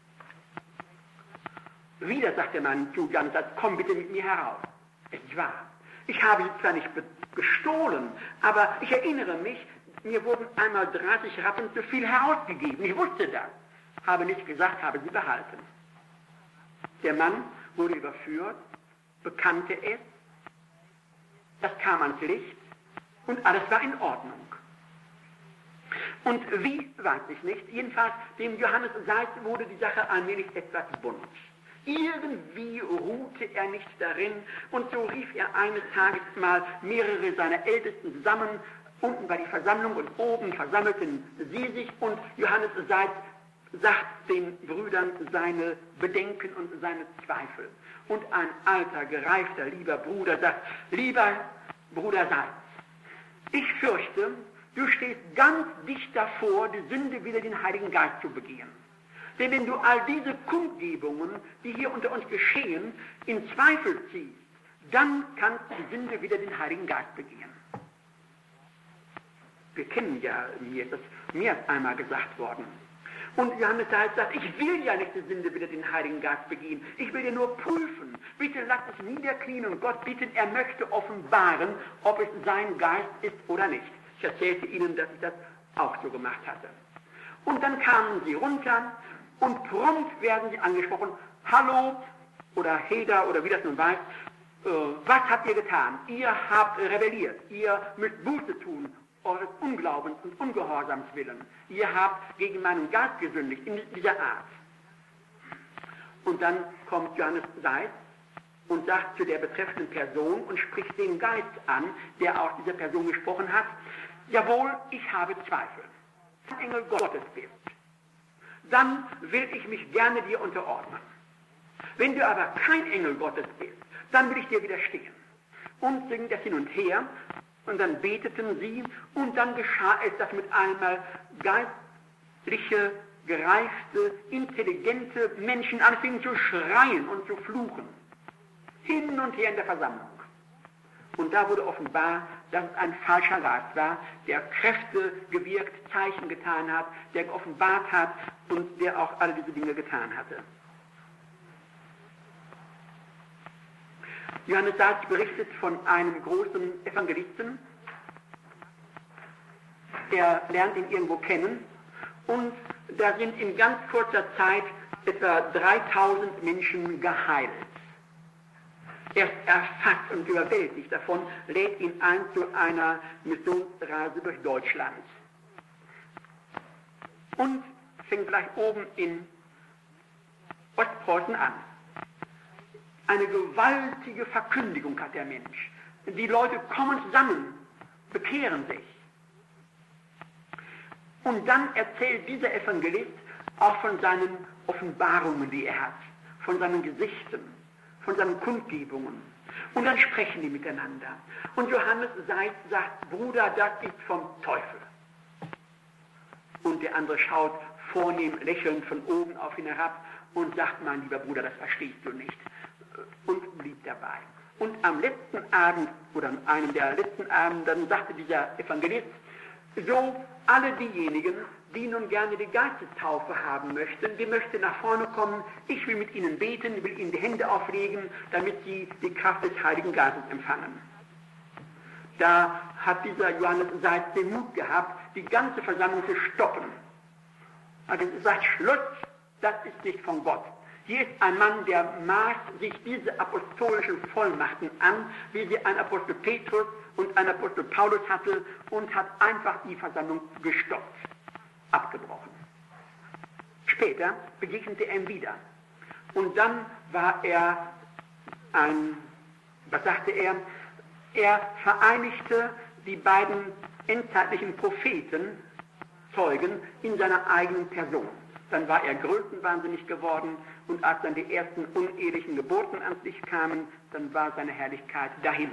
Wieder sagt der Mann zu Johannes Seitz, komm bitte mit mir heraus. Es ist wahr. Ich habe sie zwar nicht gestohlen, aber ich erinnere mich, mir wurden einmal dreißig Rappen zu viel herausgegeben. Ich wusste das. Habe nicht gesagt, habe sie behalten. Der Mann wurde überführt, bekannte es, das kam ans Licht und alles war in Ordnung. Und wie, weiß ich nicht, jedenfalls dem Johannes Seitz wurde die Sache allmählich etwas bunt. Irgendwie ruhte er nicht darin und so rief er eines Tages mal mehrere seiner Ältesten zusammen. Unten war die Versammlung und oben versammelten sie sich und Johannes Seitz sagt den Brüdern seine Bedenken und seine Zweifel. Und ein alter, gereifter, lieber Bruder sagt, lieber Bruder Seitz, ich fürchte, du stehst ganz dicht davor, die Sünde wider den Heiligen Geist zu begehen. Denn wenn du all diese Kundgebungen, die hier unter uns geschehen, in Zweifel ziehst, dann kannst du die Sünde wider den Heiligen Geist begehen. Wir kennen ja, mir ist das mehr als einmal gesagt worden. Und Johannes Seitz sagt, ich will ja nicht die Sünde wider den Heiligen Geist begehen. Ich will ja nur prüfen. Bitte lasst es niederknien und Gott bitten, er möchte offenbaren, ob es sein Geist ist oder nicht. Ich erzählte Ihnen, dass ich das auch so gemacht hatte. Und dann kamen sie runter und prompt werden sie angesprochen, hallo oder Heda oder wie das nun weiß, äh, was habt ihr getan? Ihr habt rebelliert, ihr müsst Buße tun, eures Unglaubens und Ungehorsams willen. Ihr habt gegen meinen Geist gesündigt, in dieser Art. Und dann kommt Johannes Seitz und sagt zu der betreffenden Person und spricht den Geist an, der aus dieser Person gesprochen hat, jawohl, ich habe Zweifel. Wenn du Engel Gottes bist, dann will ich mich gerne dir unterordnen. Wenn du aber kein Engel Gottes bist, dann will ich dir widerstehen. Und singen das hin und her, und dann beteten sie, und dann geschah es, dass mit einmal geistliche, gereifte, intelligente Menschen anfingen zu schreien und zu fluchen. Hin und her in der Versammlung. Und da wurde offenbar, dass es ein falscher Geist war, der Kräfte gewirkt, Zeichen getan hat, der geoffenbart hat und der auch alle diese Dinge getan hatte. Johannes Seitz berichtet von einem großen Evangelisten. Er lernt ihn irgendwo kennen und da sind in ganz kurzer Zeit etwa dreitausend Menschen geheilt. Er ist erfasst und überwältigt davon, lädt ihn ein zu einer Missionsreise durch Deutschland. Und fängt gleich oben in Ostpreußen an. Eine gewaltige Verkündigung hat der Mensch. Die Leute kommen zusammen, bekehren sich. Und dann erzählt dieser Evangelist auch von seinen Offenbarungen, die er hat, von seinen Gesichten, von seinen Kundgebungen. Und dann sprechen die miteinander. Und Johannes Seitz sagt, Bruder, das ist vom Teufel. Und der andere schaut vornehm lächelnd von oben auf ihn herab und sagt, mein lieber Bruder, das verstehst du nicht. Und blieb dabei. Und am letzten Abend, oder an einem der letzten Abend, dann sagte dieser Evangelist, so, alle diejenigen, die nun gerne die Geistestaufe haben möchten, die möchten nach vorne kommen, ich will mit ihnen beten, will ihnen die Hände auflegen, damit sie die Kraft des Heiligen Geistes empfangen. Da hat dieser Johannes Seitz den Mut gehabt, die ganze Versammlung zu stoppen. Er hat gesagt, Schluss, das ist nicht von Gott. Hier ist ein Mann, der maßt sich diese apostolischen Vollmachten an, wie sie ein Apostel Petrus und ein Apostel Paulus hatte, und hat einfach die Versammlung gestoppt, abgebrochen. Später begegnete er ihm wieder. Und dann war er ein, was sagte er? Er vereinigte die beiden endzeitlichen Propheten, Zeugen, in seiner eigenen Person. Dann war er größenwahnsinnig geworden, und als dann die ersten unehelichen Geburten ans Licht kamen, dann war seine Herrlichkeit dahin.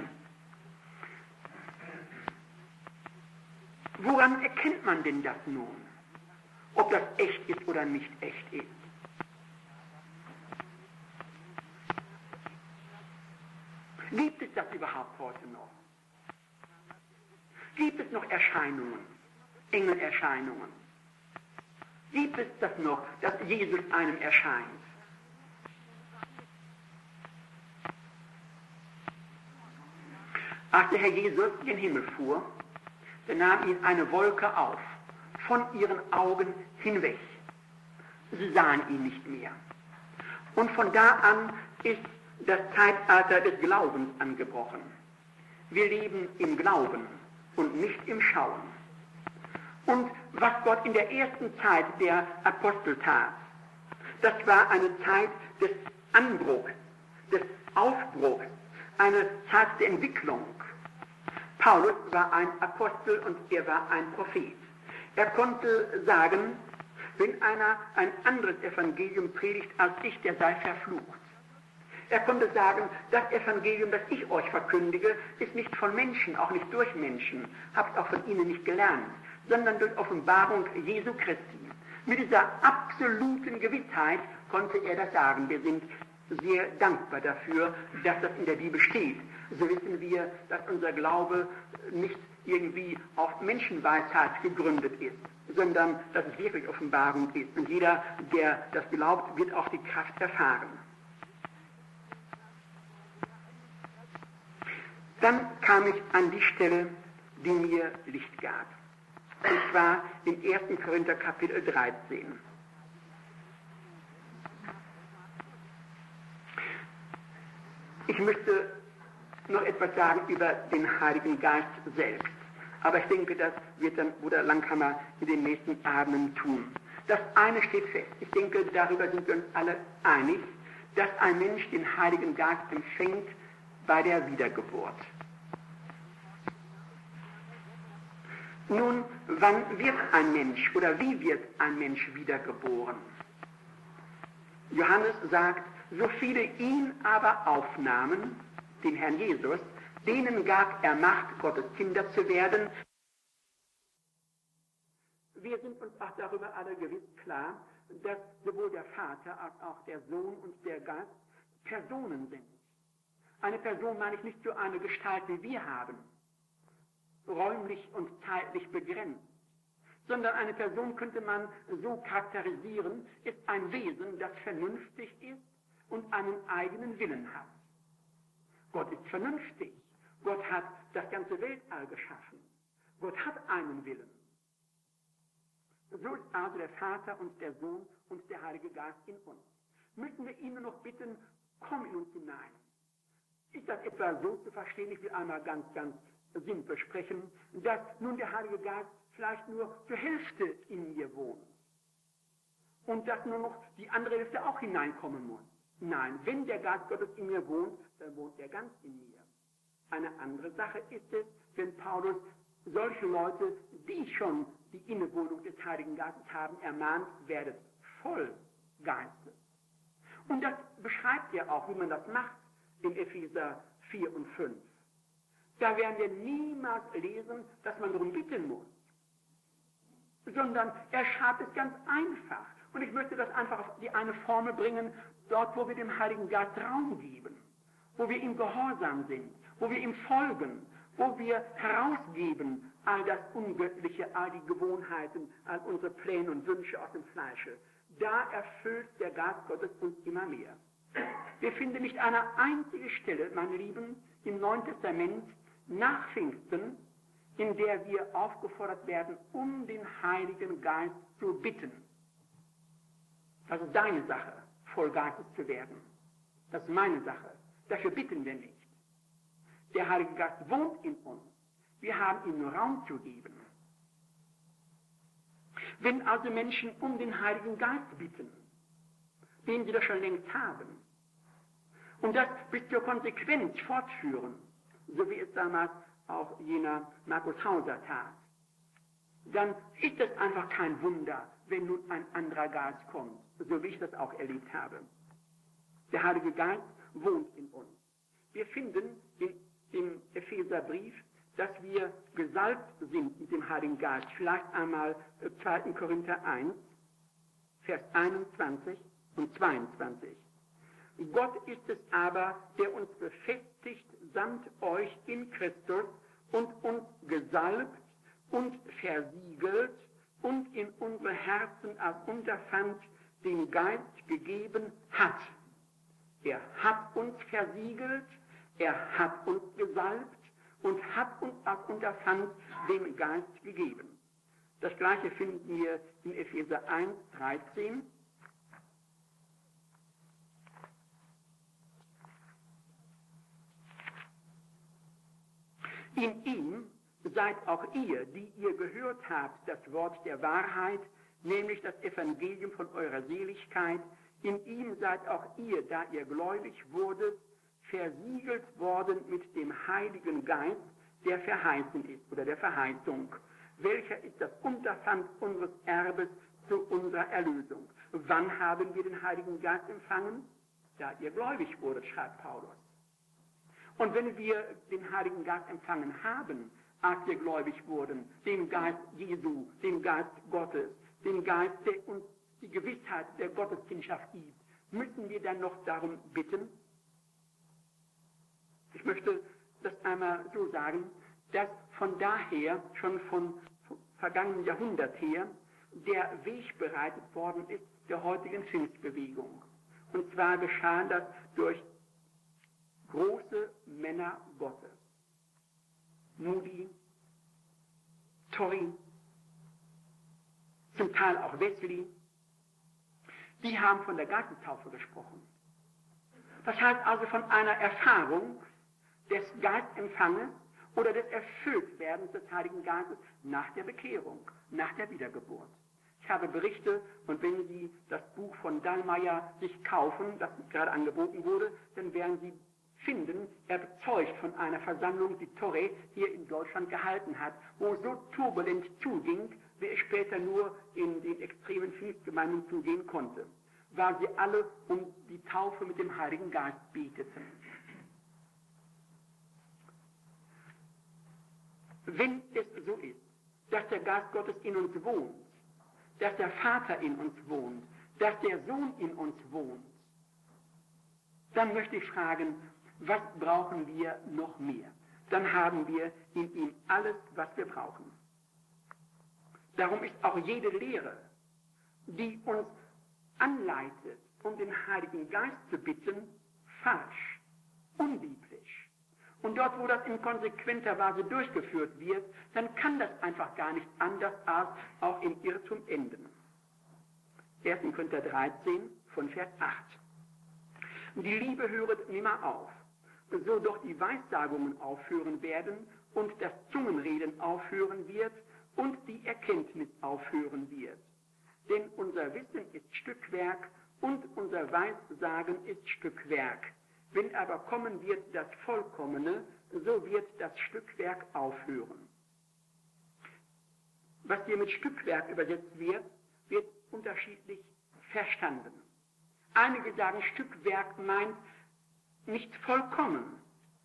Woran erkennt man denn das nun? Ob das echt ist oder nicht echt ist? Gibt es das überhaupt heute noch? Gibt es noch Erscheinungen, Engelerscheinungen? Gibt es das noch, dass Jesus einem erscheint? Als der Herr Jesus in den Himmel fuhr, da nahm ihn eine Wolke auf, von ihren Augen hinweg. Sie sahen ihn nicht mehr. Und von da an ist das Zeitalter des Glaubens angebrochen. Wir leben im Glauben und nicht im Schauen. Und was Gott in der ersten Zeit der Apostel tat, das war eine Zeit des Anbruchs, des Aufbruchs, eine Zeit der Entwicklung. Paulus war ein Apostel und er war ein Prophet. Er konnte sagen, wenn einer ein anderes Evangelium predigt als ich, der sei verflucht. Er konnte sagen, das Evangelium, das ich euch verkündige, ist nicht von Menschen, auch nicht durch Menschen, habt auch von ihnen nicht gelernt, sondern durch Offenbarung Jesu Christi. Mit dieser absoluten Gewissheit konnte er das sagen. Wir sind sehr dankbar dafür, dass das in der Bibel steht. So wissen wir, dass unser Glaube nicht irgendwie auf Menschenweisheit gegründet ist, sondern dass es wirklich Offenbarung ist. Und jeder, der das glaubt, wird auch die Kraft erfahren. Dann kam ich an die Stelle, die mir Licht gab. Und zwar im ersten Korinther Kapitel dreizehn. Ich möchte noch etwas sagen über den Heiligen Geist selbst. Aber ich denke, das wird dann Bruder Langhammer in den nächsten Abenden tun. Das eine steht fest. Ich denke, darüber sind wir uns alle einig, dass ein Mensch den Heiligen Geist empfängt bei der Wiedergeburt. Nun, wann wird ein Mensch oder wie wird ein Mensch wiedergeboren? Johannes sagt, so viele ihn aber aufnahmen, den Herrn Jesus, denen gab er Macht, Gottes Kinder zu werden. Wir sind uns auch darüber alle gewiss klar, dass sowohl der Vater als auch der Sohn und der Geist Personen sind. Eine Person meine ich nicht so eine Gestalt, wie wir haben, räumlich und zeitlich begrenzt, sondern eine Person könnte man so charakterisieren, ist ein Wesen, das vernünftig ist und einen eigenen Willen hat. Gott ist vernünftig. Gott hat das ganze Weltall geschaffen. Gott hat einen Willen. So ist also der Vater und der Sohn und der Heilige Geist in uns. Müssen wir ihn nur noch bitten, komm in uns hinein. Ist das etwa so zu verstehen, ich will einmal ganz, ganz simpel sprechen, dass nun der Heilige Geist vielleicht nur zur Hälfte in mir wohnt und dass nur noch die andere Hälfte auch hineinkommen muss. Nein, wenn der Geist Gottes in mir wohnt, dann wohnt er ganz in mir. Eine andere Sache ist es, wenn Paulus solche Leute, die schon die Innewohnung des Heiligen Geistes haben, ermahnt, werdet voll Geistes. Und das beschreibt er auch, wie man das macht, in Epheser vier und fünf. Da werden wir niemals lesen, dass man darum bitten muss, sondern er schreibt es ganz einfach. Und ich möchte das einfach auf die eine Formel bringen, dort, wo wir dem Heiligen Geist Raum geben, wo wir ihm gehorsam sind, wo wir ihm folgen, wo wir herausgeben all das Ungöttliche, all die Gewohnheiten, all unsere Pläne und Wünsche aus dem Fleische. Da erfüllt der Geist Gottes uns immer mehr. Wir finden nicht eine einzige Stelle, meine Lieben, im Neuen Testament nach Pfingsten, in der wir aufgefordert werden, um den Heiligen Geist zu bitten. Das ist deine Sache, voll Geistes zu werden. Das ist meine Sache. Dafür bitten wir nicht. Der Heilige Geist wohnt in uns. Wir haben ihm nur Raum zu geben. Wenn also Menschen um den Heiligen Geist bitten, den sie doch schon längst haben, und das bis zur Konsequenz fortführen, so wie es damals auch jener Markus Hauser tat, dann ist es einfach kein Wunder, wenn nun ein anderer Geist kommt, so wie ich das auch erlebt habe. Der Heilige Geist wohnt in uns. Wir finden in, im Epheserbrief, dass wir gesalbt sind mit dem Heiligen Geist. Vielleicht einmal zweiter Korinther eins, Vers einundzwanzig und zweiundzwanzig. Gott ist es aber, der uns befestigt samt euch in Christus und uns gesalbt und versiegelt und in unsere Herzen als Unterpfand den Geist gegeben hat. Er hat uns versiegelt, er hat uns gesalbt und hat uns als Unterpfand den Geist gegeben. Das Gleiche finden wir in Epheser eins, dreizehn. In ihm seid auch ihr, die ihr gehört habt, das Wort der Wahrheit, nämlich das Evangelium von eurer Seligkeit. In ihm seid auch ihr, da ihr gläubig wurdet, versiegelt worden mit dem Heiligen Geist, der verheißen ist, oder der Verheißung. Welcher ist das Unterpfand unseres Erbes zu unserer Erlösung? Wann haben wir den Heiligen Geist empfangen? Da ihr gläubig wurdet, schreibt Paulus. Und wenn wir den Heiligen Geist empfangen haben, als wir gläubig wurden, den Geist Jesu, den Geist Gottes, den Geist, der uns die Gewissheit der Gotteskindschaft gibt, müssen wir dann noch darum bitten? Ich möchte das einmal so sagen, dass von daher, schon von vergangenen Jahrhundert her, der Weg bereitet worden ist der heutigen Pfingstbewegung. Und zwar geschah das durch große Männer Gottes. Moody, Torrey, zum Teil auch Wesley, die haben von der Geistestaufe gesprochen. Das heißt also von einer Erfahrung des Geistempfanges oder des Erfülltwerdens des Heiligen Geistes nach der Bekehrung, nach der Wiedergeburt. Ich habe Berichte, und wenn Sie das Buch von Dallmayr sich kaufen, das gerade angeboten wurde, dann werden Sie finden, er bezeugt von einer Versammlung, die Torrey hier in Deutschland gehalten hat, wo so turbulent zuging, wie es später nur in den extremen Pfingstgemeinden zugehen konnte, weil sie alle um die Taufe mit dem Heiligen Geist beteten. Wenn es so ist, dass der Geist Gottes in uns wohnt, dass der Vater in uns wohnt, dass der Sohn in uns wohnt, dann möchte ich fragen, was brauchen wir noch mehr? Dann haben wir in ihm alles, was wir brauchen. Darum ist auch jede Lehre, die uns anleitet, um den Heiligen Geist zu bitten, falsch, unbiblisch. Und dort, wo das in konsequenter Weise durchgeführt wird, dann kann das einfach gar nicht anders als auch im Irrtum enden. erster Korinther dreizehn von Vers acht. Die Liebe höret nimmer auf, so doch die Weissagungen aufhören werden und das Zungenreden aufhören wird und die Erkenntnis aufhören wird. Denn unser Wissen ist Stückwerk und unser Weissagen ist Stückwerk. Wenn aber kommen wird das Vollkommene, so wird das Stückwerk aufhören. Was hier mit Stückwerk übersetzt wird, wird unterschiedlich verstanden. Einige sagen, Stückwerk meint nicht vollkommen.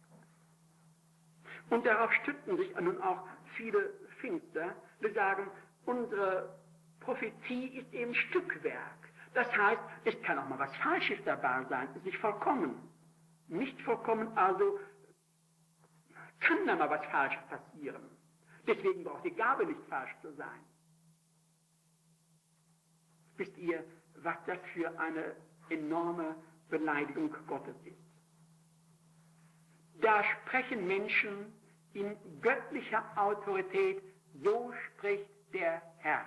Und darauf stützen sich nun auch viele Pfingster, die sagen, unsere Prophetie ist eben Stückwerk. Das heißt, es kann auch mal was Falsches dabei sein, ist nicht vollkommen. Nicht vollkommen, also kann da mal was Falsches passieren. Deswegen braucht die Gabe nicht falsch zu sein. Wisst ihr, was das für eine enorme Beleidigung Gottes ist? Da sprechen Menschen in göttlicher Autorität, so spricht der Herr.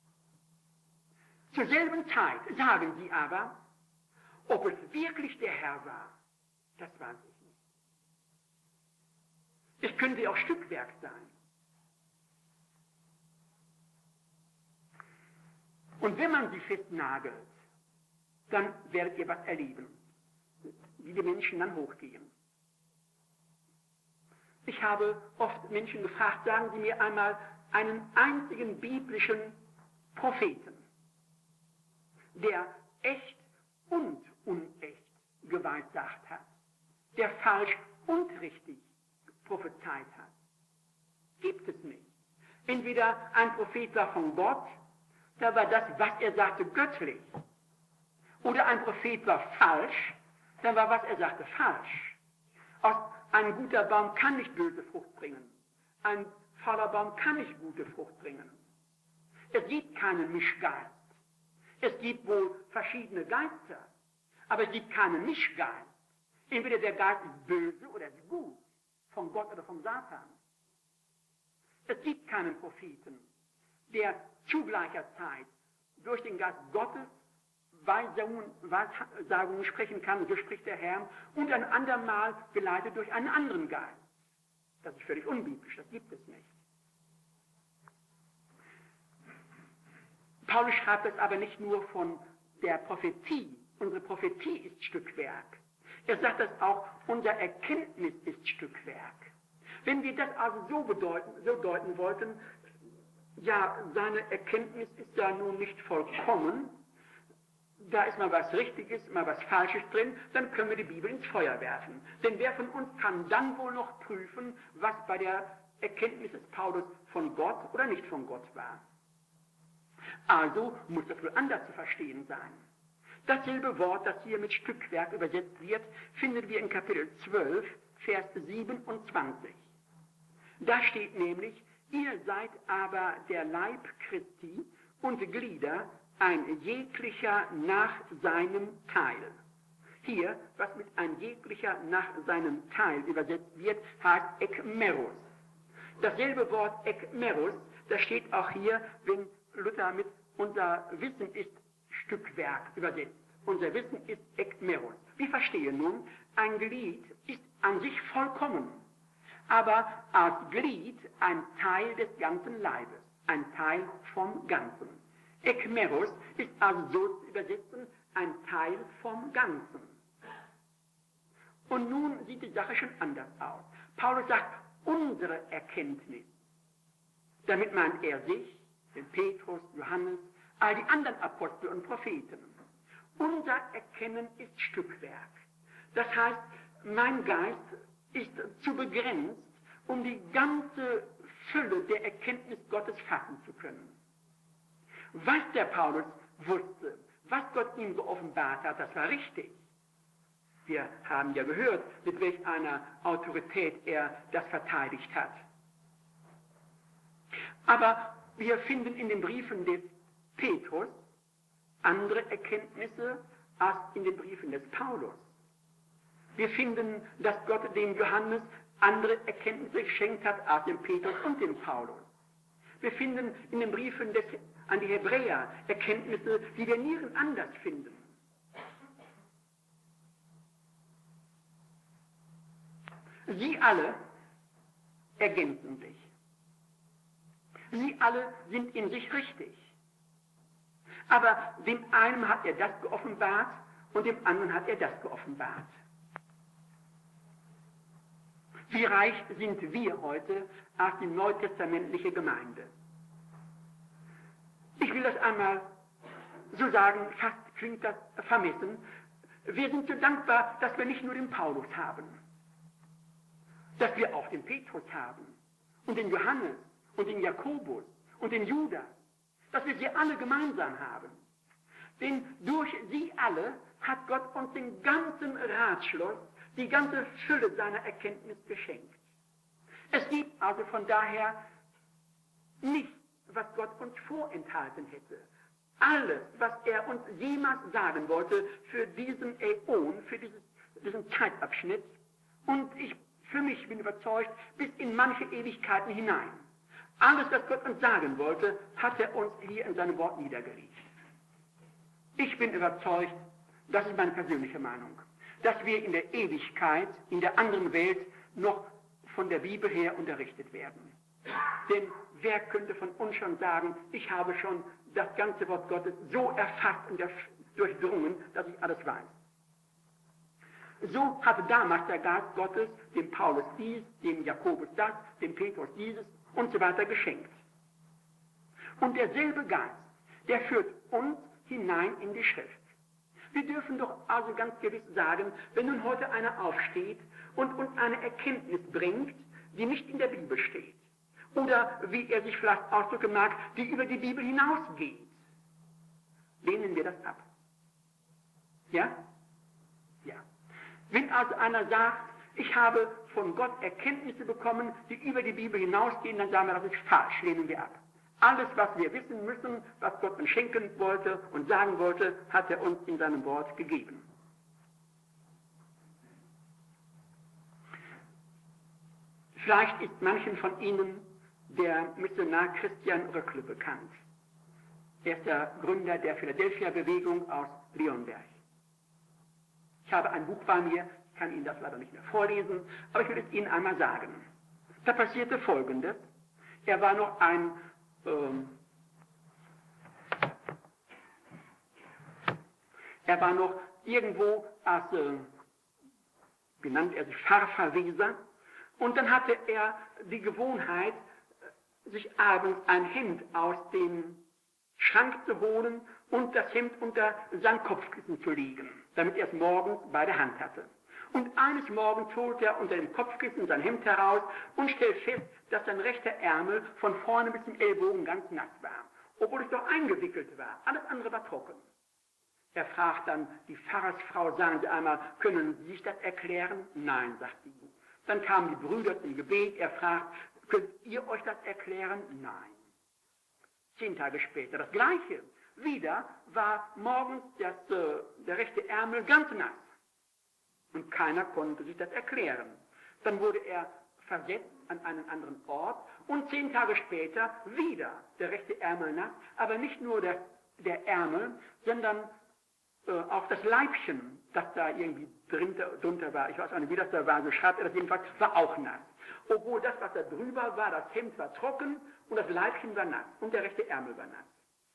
Zur selben Zeit sagen sie aber, ob es wirklich der Herr war, das weiß ich nicht. Es könnte auch Stückwerk sein. Und wenn man sie festnagelt, dann werdet ihr was erleben, wie die Menschen dann hochgehen. Ich habe oft Menschen gefragt, sagen Sie mir einmal einen einzigen biblischen Propheten, der echt und unecht geweissagt hat, der falsch und richtig prophezeit hat. Gibt es nicht. Entweder ein Prophet war von Gott, da war das, was er sagte, göttlich. Oder ein Prophet war falsch, dann war, was er sagte, falsch. Aus, ein guter Baum kann nicht böse Frucht bringen. Ein fauler Baum kann nicht gute Frucht bringen. Es gibt keinen Mischgeist. Es gibt wohl verschiedene Geister, aber es gibt keinen Mischgeist. Entweder der Geist ist böse oder ist gut, von Gott oder vom Satan. Es gibt keinen Propheten, der zu gleicher Zeit durch den Geist Gottes Weissagungen, Weissagungen sprechen kann, so spricht der Herr, und ein andermal geleitet durch einen anderen Geist. Das ist völlig unbiblisch, das gibt es nicht. Paulus schreibt es aber nicht nur von der Prophetie. Unsere Prophetie ist Stückwerk. Er sagt das auch, unser Erkenntnis ist Stückwerk. Wenn wir das also so, bedeuten, so deuten wollten, ja, seine Erkenntnis ist da nun nicht vollkommen, da ist mal was Richtiges, mal was Falsches drin, dann können wir die Bibel ins Feuer werfen. Denn wer von uns kann dann wohl noch prüfen, was bei der Erkenntnis des Paulus von Gott oder nicht von Gott war? Also muss das wohl anders zu verstehen sein. Dasselbe Wort, das hier mit Stückwerk übersetzt wird, finden wir in Kapitel zwölf, Vers siebenundzwanzig. Da steht nämlich, ihr seid aber der Leib Christi und Glieder, ein jeglicher nach seinem Teil. Hier, was mit ein jeglicher nach seinem Teil übersetzt wird, heißt Ekmeros. Dasselbe Wort Ekmeros, das steht auch hier, wenn Luther mit unser Wissen ist Stückwerk übersetzt. Unser Wissen ist Ekmeros. Wir verstehen nun, ein Glied ist an sich vollkommen, aber als Glied ein Teil des ganzen Leibes, ein Teil vom Ganzen. Ekmeros ist also so zu übersetzen, ein Teil vom Ganzen. Und nun sieht die Sache schon anders aus. Paulus sagt, unsere Erkenntnis. Damit meint er sich, den Petrus, Johannes, all die anderen Apostel und Propheten. Unser Erkennen ist Stückwerk. Das heißt, mein Geist ist zu begrenzt, um die ganze Fülle der Erkenntnis Gottes fassen zu können. Was der Paulus wusste, was Gott ihm geoffenbart hat, das war richtig. Wir haben ja gehört, mit welch einer Autorität er das verteidigt hat. Aber wir finden in den Briefen des Petrus andere Erkenntnisse als in den Briefen des Paulus. Wir finden, dass Gott dem Johannes andere Erkenntnisse geschenkt hat als dem Petrus und dem Paulus. Wir finden in den Briefen des, an die Hebräer Erkenntnisse, die wir nirgends anders finden. Sie alle ergänzen sich. Sie alle sind in sich richtig. Aber dem einen hat er das geoffenbart und dem anderen hat er das geoffenbart. Wie reich sind wir heute als die neutestamentliche Gemeinde? Ich will das einmal so sagen, fast klingt das vermessen. Wir sind so dankbar, dass wir nicht nur den Paulus haben, dass wir auch den Petrus haben und den Johannes und den Jakobus und den Judas, dass wir sie alle gemeinsam haben. Denn durch sie alle hat Gott uns den ganzen Ratschluss, die ganze Fülle seiner Erkenntnis geschenkt. Es gibt also von daher nichts, was Gott uns vorenthalten hätte. Alles, was er uns jemals sagen wollte für diesen Äon, für dieses, diesen Zeitabschnitt, und ich für mich bin überzeugt, bis in manche Ewigkeiten hinein. Alles, was Gott uns sagen wollte, hat er uns hier in seinem Wort niedergelegt. Ich bin überzeugt, das ist meine persönliche Meinung, dass wir in der Ewigkeit, in der anderen Welt, noch von der Bibel her unterrichtet werden. Denn wer könnte von uns schon sagen, ich habe schon das ganze Wort Gottes so erfasst und durchdrungen, dass ich alles weiß. So hatte damals der Geist Gottes dem Paulus dies, dem Jakobus das, dem Petrus dieses und so weiter geschenkt. Und derselbe Geist, der führt uns hinein in die Schrift. Wir dürfen doch also ganz gewiss sagen, wenn nun heute einer aufsteht und uns eine Erkenntnis bringt, die nicht in der Bibel steht, oder wie er sich vielleicht ausdrücken mag, die über die Bibel hinausgeht, lehnen wir das ab. Ja? Ja. Wenn also einer sagt, ich habe von Gott Erkenntnisse bekommen, die über die Bibel hinausgehen, dann sagen wir, das ist falsch, lehnen wir ab. Alles, was wir wissen müssen, was Gott uns schenken wollte und sagen wollte, hat er uns in seinem Wort gegeben. Vielleicht ist manchen von Ihnen der Missionar Christian Röckle bekannt. Er ist der Gründer der Philadelphia-Bewegung aus Leonberg. Ich habe ein Buch bei mir, kann Ihnen das leider nicht mehr vorlesen, aber ich will es Ihnen einmal sagen. Da passierte Folgendes. Er war noch ein, ähm, er war noch irgendwo als, äh, wie nannte er sich, Pfarrverweser, und dann hatte er die Gewohnheit, sich abends ein Hemd aus dem Schrank zu holen und das Hemd unter sein Kopfkissen zu legen, damit er es morgens bei der Hand hatte. Und eines Morgens holt er unter dem Kopfkissen sein Hemd heraus und stellt fest, dass sein rechter Ärmel von vorne bis zum Ellbogen ganz nass war, obwohl es doch eingewickelt war. Alles andere war trocken. Er fragt dann die Pfarrersfrau, sagen Sie einmal, können Sie sich das erklären? Nein, sagt sie. Dann kamen die Brüder zum Gebet, er fragt, könnt ihr euch das erklären? Nein. Zehn Tage später das Gleiche. Wieder war morgens das, äh, der rechte Ärmel ganz nass. Und keiner konnte sich das erklären. Dann wurde er versetzt an einen anderen Ort und zehn Tage später wieder der rechte Ärmel nass, aber nicht nur der, der Ärmel, sondern äh, auch das Leibchen, das da irgendwie drunter, drunter war, ich weiß auch nicht, wie das da war, so schreibt er das jedenfalls, war auch nass. Obwohl das, was da drüber war, das Hemd war trocken und das Leibchen war nass und der rechte Ärmel war nass.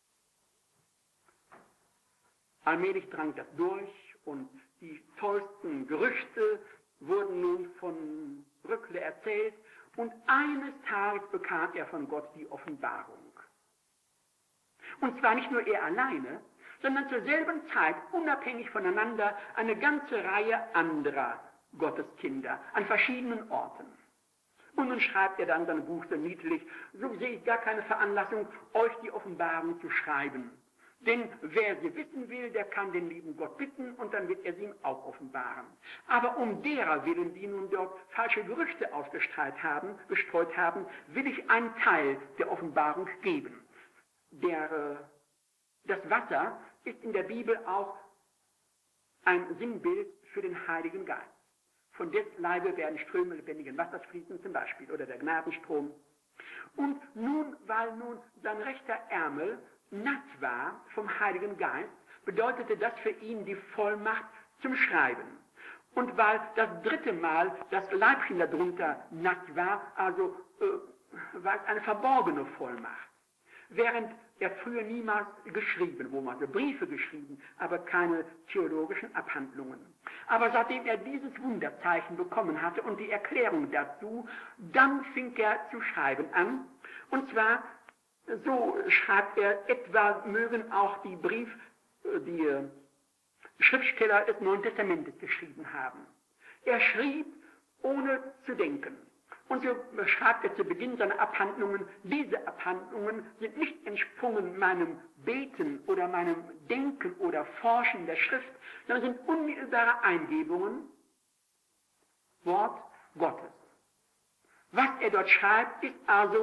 Allmählich drang das durch und die tollsten Gerüchte wurden nun von Röckle erzählt und eines Tages bekam er von Gott die Offenbarung. Und zwar nicht nur er alleine, sondern zur selben Zeit unabhängig voneinander eine ganze Reihe anderer Gotteskinder an verschiedenen Orten. Und nun schreibt er dann sein Buch so niedlich, so sehe ich gar keine Veranlassung, euch die Offenbarung zu schreiben. Denn wer sie wissen will, der kann den lieben Gott bitten und dann wird er sie ihm auch offenbaren. Aber um derer willen, die nun dort falsche Gerüchte ausgestreut haben, gestreut haben, will ich einen Teil der Offenbarung geben. Der, das Wasser ist in der Bibel auch ein Sinnbild für den Heiligen Geist. Von dessen Leibe werden Ströme lebendigen Wassers fließen zum Beispiel, oder der Gnadenstrom. Und nun, weil nun sein rechter Ärmel nass war vom Heiligen Geist, bedeutete das für ihn die Vollmacht zum Schreiben. Und weil das dritte Mal das Leibchen darunter nass war, also äh, war es eine verborgene Vollmacht. Während er früher niemals geschrieben, wo man so Briefe geschrieben, aber keine theologischen Abhandlungen. Aber seitdem er dieses Wunderzeichen bekommen hatte und die Erklärung dazu, dann fing er zu schreiben an. Und zwar, so schreibt er, etwa mögen auch die Brief, die Schriftsteller des Neuen Testamentes geschrieben haben. Er schrieb, ohne zu denken. Und so schreibt er zu Beginn seiner Abhandlungen, diese Abhandlungen sind nicht entsprungen meinem Beten oder meinem Denken oder Forschen der Schrift, sondern sind unmittelbare Eingebungen, Wort Gottes. Was er dort schreibt, ist also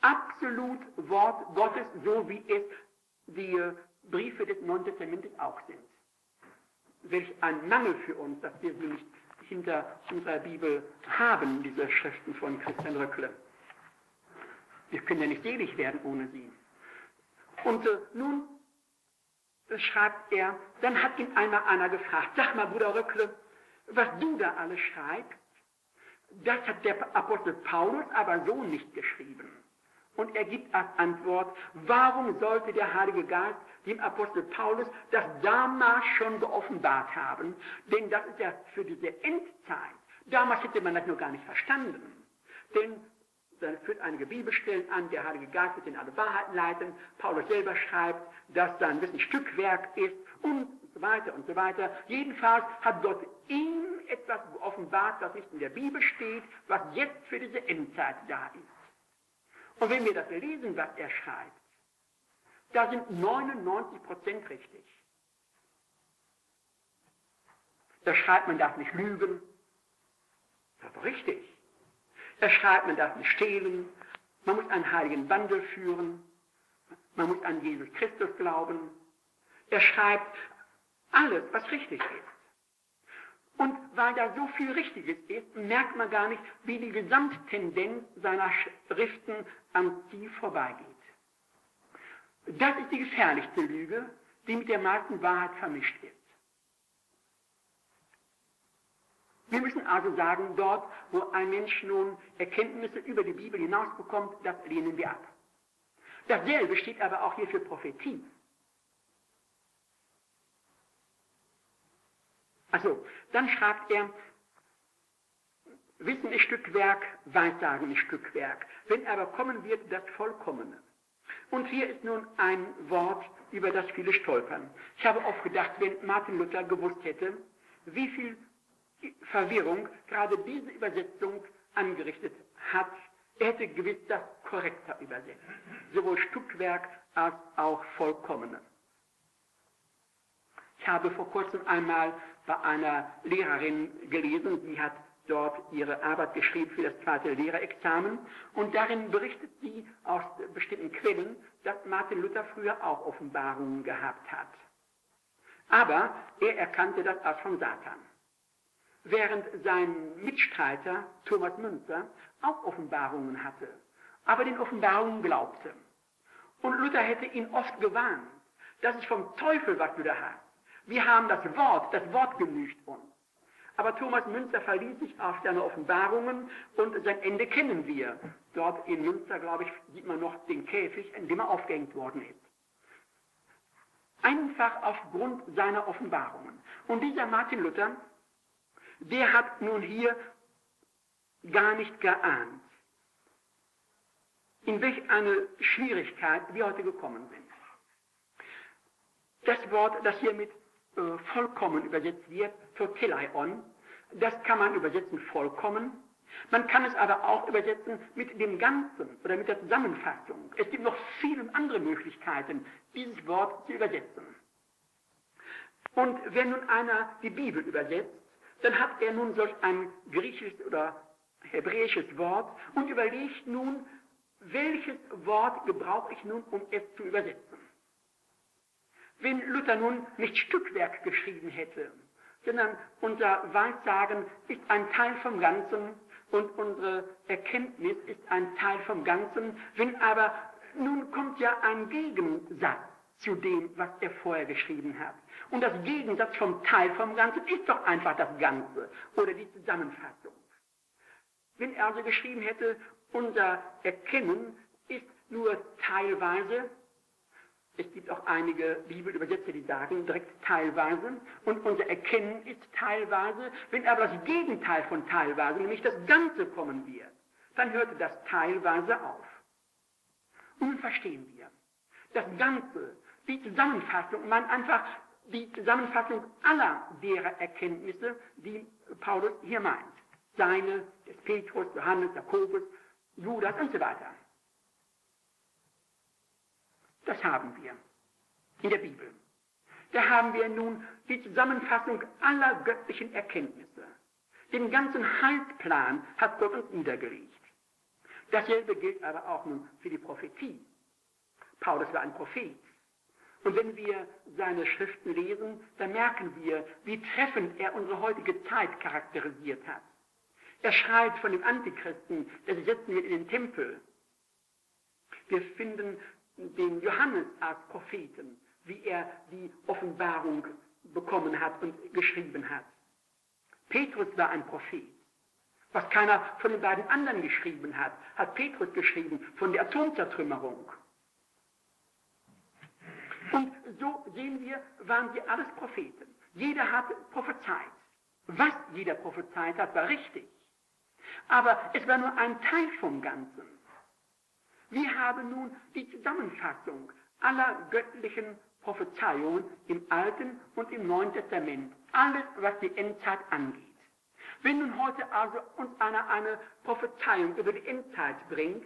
absolut Wort Gottes, so wie es die Briefe des Neuen Testamentes auch sind. Welch ein Mangel für uns, dass wir sie nicht hinter unserer Bibel haben, diese Schriften von Christian Röckle. Wir können ja nicht selig werden ohne sie. Und äh, nun schreibt er, dann hat ihn einmal einer gefragt, sag mal, Bruder Röckle, was du da alles schreibst, das hat der Apostel Paulus aber so nicht geschrieben. Und er gibt als Antwort, warum sollte der Heilige Geist dem Apostel Paulus das damals schon geoffenbart haben? Denn das ist ja für diese Endzeit. Damals hätte man das nur gar nicht verstanden. Denn dann führt einige Bibelstellen an, der Heilige Geist wird in alle Wahrheit leiten. Paulus selber schreibt, dass sein Wissen Stückwerk ist und so weiter und so weiter. Jedenfalls hat Gott ihm etwas geoffenbart, das nicht in der Bibel steht, was jetzt für diese Endzeit da ist. Und wenn wir das lesen, was er schreibt, da sind neunundneunzig Prozent richtig. Da schreibt, man darf nicht lügen. Das ist doch richtig. Er schreibt, man darf nicht stehlen, man muss einen heiligen Wandel führen, man muss an Jesus Christus glauben. Er schreibt alles, was richtig ist. Und weil da so viel Richtiges ist, merkt man gar nicht, wie die Gesamttendenz seiner Schriften am Ziel vorbeigeht. Das ist die gefährlichste Lüge, die mit der meisten Wahrheit vermischt ist. Wir müssen also sagen, dort, wo ein Mensch nun Erkenntnisse über die Bibel hinaus bekommt, das lehnen wir ab. Dasselbe steht aber auch hier für Prophetie. Also, dann schreibt er, Wissen ist Stückwerk, Weissagen ist Stückwerk. Wenn aber kommen wird das Vollkommene. Und hier ist nun ein Wort, über das viele stolpern. Ich habe oft gedacht, wenn Martin Luther gewusst hätte, wie viel Verwirrung gerade diese Übersetzung angerichtet hat, er hätte gewiss das korrekter übersetzt. Sowohl Stückwerk als auch Vollkommene. Ich habe vor kurzem einmal bei einer Lehrerin gelesen, sie hat dort ihre Arbeit geschrieben für das zweite Lehrerexamen und darin berichtet sie aus bestimmten Quellen, dass Martin Luther früher auch Offenbarungen gehabt hat. Aber er erkannte das als von Satan. Während sein Mitstreiter Thomas Müntzer auch Offenbarungen hatte, aber den Offenbarungen glaubte. Und Luther hätte ihn oft gewarnt, das ist vom Teufel, was du da hast. Wir haben das Wort, das Wort genügt uns. Aber Thomas Müntzer verließ sich auf seine Offenbarungen und sein Ende kennen wir. Dort in Münster, glaube ich, sieht man noch den Käfig, in dem er aufgehängt worden ist. Einfach aufgrund seiner Offenbarungen. Und dieser Martin Luther, der hat nun hier gar nicht geahnt, in welch eine Schwierigkeit wir heute gekommen sind. Das Wort, das hier mit äh, vollkommen übersetzt wird, Totelaion, das kann man übersetzen vollkommen. Man kann es aber auch übersetzen mit dem Ganzen oder mit der Zusammenfassung. Es gibt noch viele andere Möglichkeiten, dieses Wort zu übersetzen. Und wenn nun einer die Bibel übersetzt, dann hat er nun solch ein griechisches oder hebräisches Wort und überlegt nun, welches Wort gebrauche ich nun, um es zu übersetzen. Wenn Luther nun nicht Stückwerk geschrieben hätte, sondern unser Weissagen ist ein Teil vom Ganzen und unsere Erkenntnis ist ein Teil vom Ganzen, wenn aber, nun kommt ja ein Gegensatz zu dem, was er vorher geschrieben hat. Und das Gegensatz vom Teil vom Ganzen ist doch einfach das Ganze oder die Zusammenfassung. Wenn er also geschrieben hätte, unser Erkennen ist nur teilweise, es gibt auch einige Bibelübersetzer, die sagen direkt teilweise, und unser Erkennen ist teilweise, wenn aber das Gegenteil von teilweise, nämlich das Ganze kommen wird, dann hörte das teilweise auf. Und nun verstehen wir, das Ganze, die Zusammenfassung, man einfach die Zusammenfassung aller derer Erkenntnisse, die Paulus hier meint. Seine, des Petrus, Johannes, Jakobus, Judas und so weiter. Das haben wir in der Bibel. Da haben wir nun die Zusammenfassung aller göttlichen Erkenntnisse. Den ganzen Heilsplan hat Gott uns niedergelegt. Dasselbe gilt aber auch nun für die Prophetie. Paulus war ein Prophet. Und wenn wir seine Schriften lesen, dann merken wir, wie treffend er unsere heutige Zeit charakterisiert hat. Er schreibt von dem Antichristen, der sich setzen wird in den Tempel. Wir finden den Johannes als Propheten, wie er die Offenbarung bekommen hat und geschrieben hat. Petrus war ein Prophet. Was keiner von den beiden anderen geschrieben hat, hat Petrus geschrieben von der Atomzertrümmerung. Und so sehen wir, waren wir alles Propheten. Jeder hat prophezeit. Was jeder prophezeit hat, war richtig. Aber es war nur ein Teil vom Ganzen. Wir haben nun die Zusammenfassung aller göttlichen Prophezeiungen im Alten und im Neuen Testament. Alles, was die Endzeit angeht. Wenn nun heute also uns einer eine Prophezeiung über die Endzeit bringt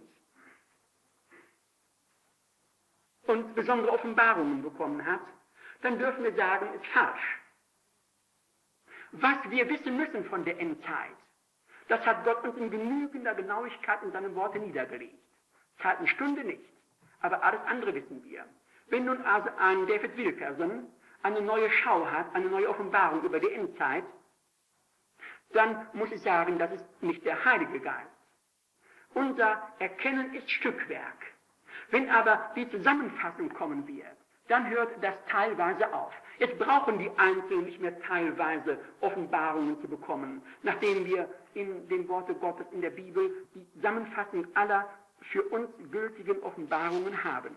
und besondere Offenbarungen bekommen hat, dann dürfen wir sagen, ist falsch. Was wir wissen müssen von der Endzeit, das hat Gott uns in genügender Genauigkeit in seinen Worten niedergelegt. Zeit und Stunde nicht, aber alles andere wissen wir. Wenn nun also ein David Wilkerson eine neue Schau hat, eine neue Offenbarung über die Endzeit, dann muss ich sagen, das ist nicht der Heilige Geist. Unser Erkennen ist Stückwerk. Wenn aber die Zusammenfassung kommen wird, dann hört das teilweise auf. Jetzt brauchen die Einzelnen nicht mehr teilweise Offenbarungen zu bekommen, nachdem wir in den Worten Gottes in der Bibel die Zusammenfassung aller für uns gültigen Offenbarungen haben.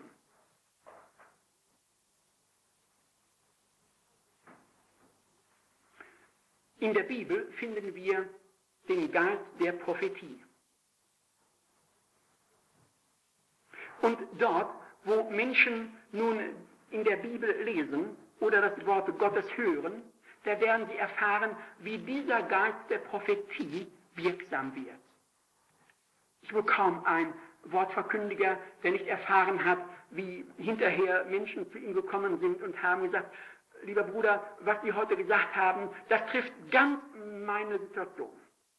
In der Bibel finden wir den Geist der Prophetie. Und dort, wo Menschen nun in der Bibel lesen oder das Wort Gottes hören, da werden sie erfahren, wie dieser Geist der Prophetie wirksam wird. Ich will kaum ein Wortverkündiger, der nicht erfahren hat, wie hinterher Menschen zu ihm gekommen sind und haben gesagt, lieber Bruder, was Sie heute gesagt haben, das trifft ganz meine Situation.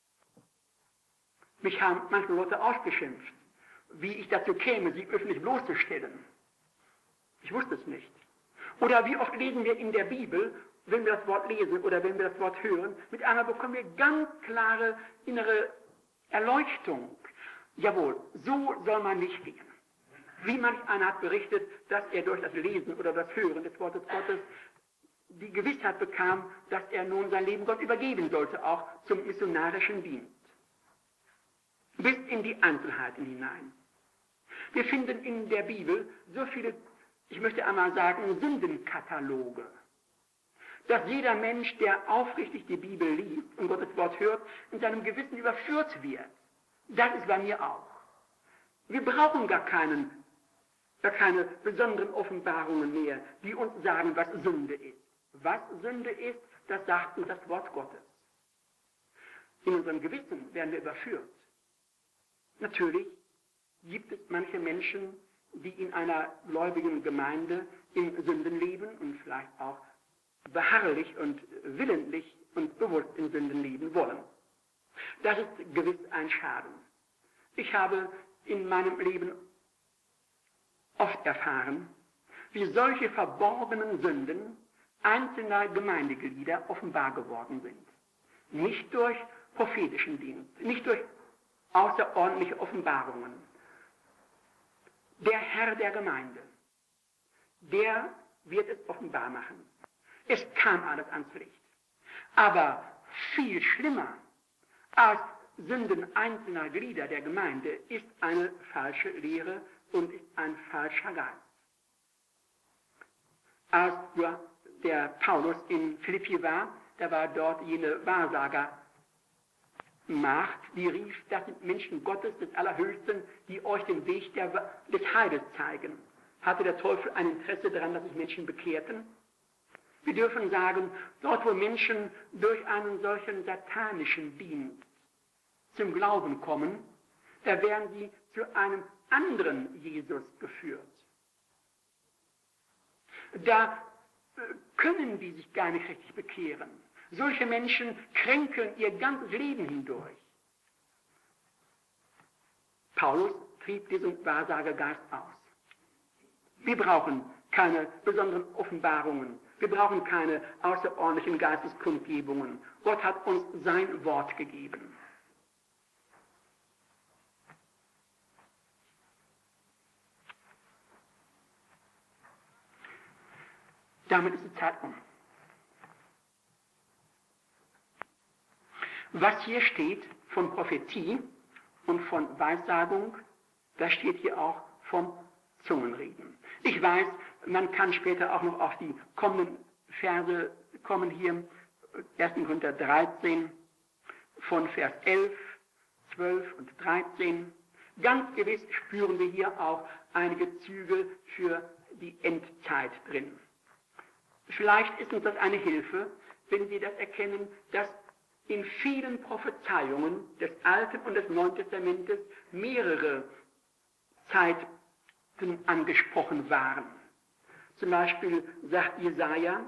Mich haben manche Leute ausgeschimpft, wie ich dazu käme, sie öffentlich bloßzustellen. Ich wusste es nicht. Oder wie oft lesen wir in der Bibel, wenn wir das Wort lesen oder wenn wir das Wort hören, mit einmal bekommen wir ganz klare innere Erleuchtung. Jawohl, so soll man nicht gehen. Wie manch einer hat berichtet, dass er durch das Lesen oder das Hören des Wortes Gottes die Gewissheit bekam, dass er nun sein Leben Gott übergeben sollte, auch zum missionarischen Dienst. Bis in die Einzelheiten hinein. Wir finden in der Bibel so viele, ich möchte einmal sagen, Sündenkataloge, dass jeder Mensch, der aufrichtig die Bibel liest und Gottes Wort hört, in seinem Gewissen überführt wird. Das ist bei mir auch. Wir brauchen gar keinen, gar keine besonderen Offenbarungen mehr, die uns sagen, was Sünde ist. Was Sünde ist, das sagt uns das Wort Gottes. In unserem Gewissen werden wir überführt. Natürlich gibt es manche Menschen, die in einer gläubigen Gemeinde in Sünden leben und vielleicht auch beharrlich und willentlich und bewusst in Sünden leben wollen. Das ist gewiss ein Schaden. Ich habe in meinem Leben oft erfahren, wie solche verborgenen Sünden einzelner Gemeindeglieder offenbar geworden sind. Nicht durch prophetischen Dienst, nicht durch außerordentliche Offenbarungen. Der Herr der Gemeinde, der wird es offenbar machen. Es kam alles ans Licht. Aber viel schlimmer als Sünden einzelner Glieder der Gemeinde ist eine falsche Lehre und ist ein falscher Geist. Als der Paulus in Philippi war, da war dort jene Wahrsagermacht, die rief, das sind Menschen Gottes des Allerhöchsten, die euch den Weg der, des Heiles zeigen. Hatte der Teufel ein Interesse daran, dass sich Menschen bekehrten? Wir dürfen sagen, dort wo Menschen durch einen solchen satanischen Dienst zum Glauben kommen, da werden sie zu einem anderen Jesus geführt. Da können die sich gar nicht richtig bekehren. Solche Menschen kränkeln ihr ganzes Leben hindurch. Paulus trieb diesen Wahrsagegeist aus. Wir brauchen keine besonderen Offenbarungen. Wir brauchen keine außerordentlichen Geisteskundgebungen. Gott hat uns sein Wort gegeben. Damit ist die Zeit um. Was hier steht von Prophetie und von Weissagung, das steht hier auch vom Zungenreden. Ich weiß, man kann später auch noch auf die kommenden Verse kommen hier, erster Korinther dreizehn, von Vers elf, zwölf und dreizehn. Ganz gewiss spüren wir hier auch einige Züge für die Endzeit drin. Vielleicht ist uns das eine Hilfe, wenn wir das erkennen, dass in vielen Prophezeiungen des Alten und des Neuen Testamentes mehrere Zeiten angesprochen waren. Zum Beispiel sagt Jesaja,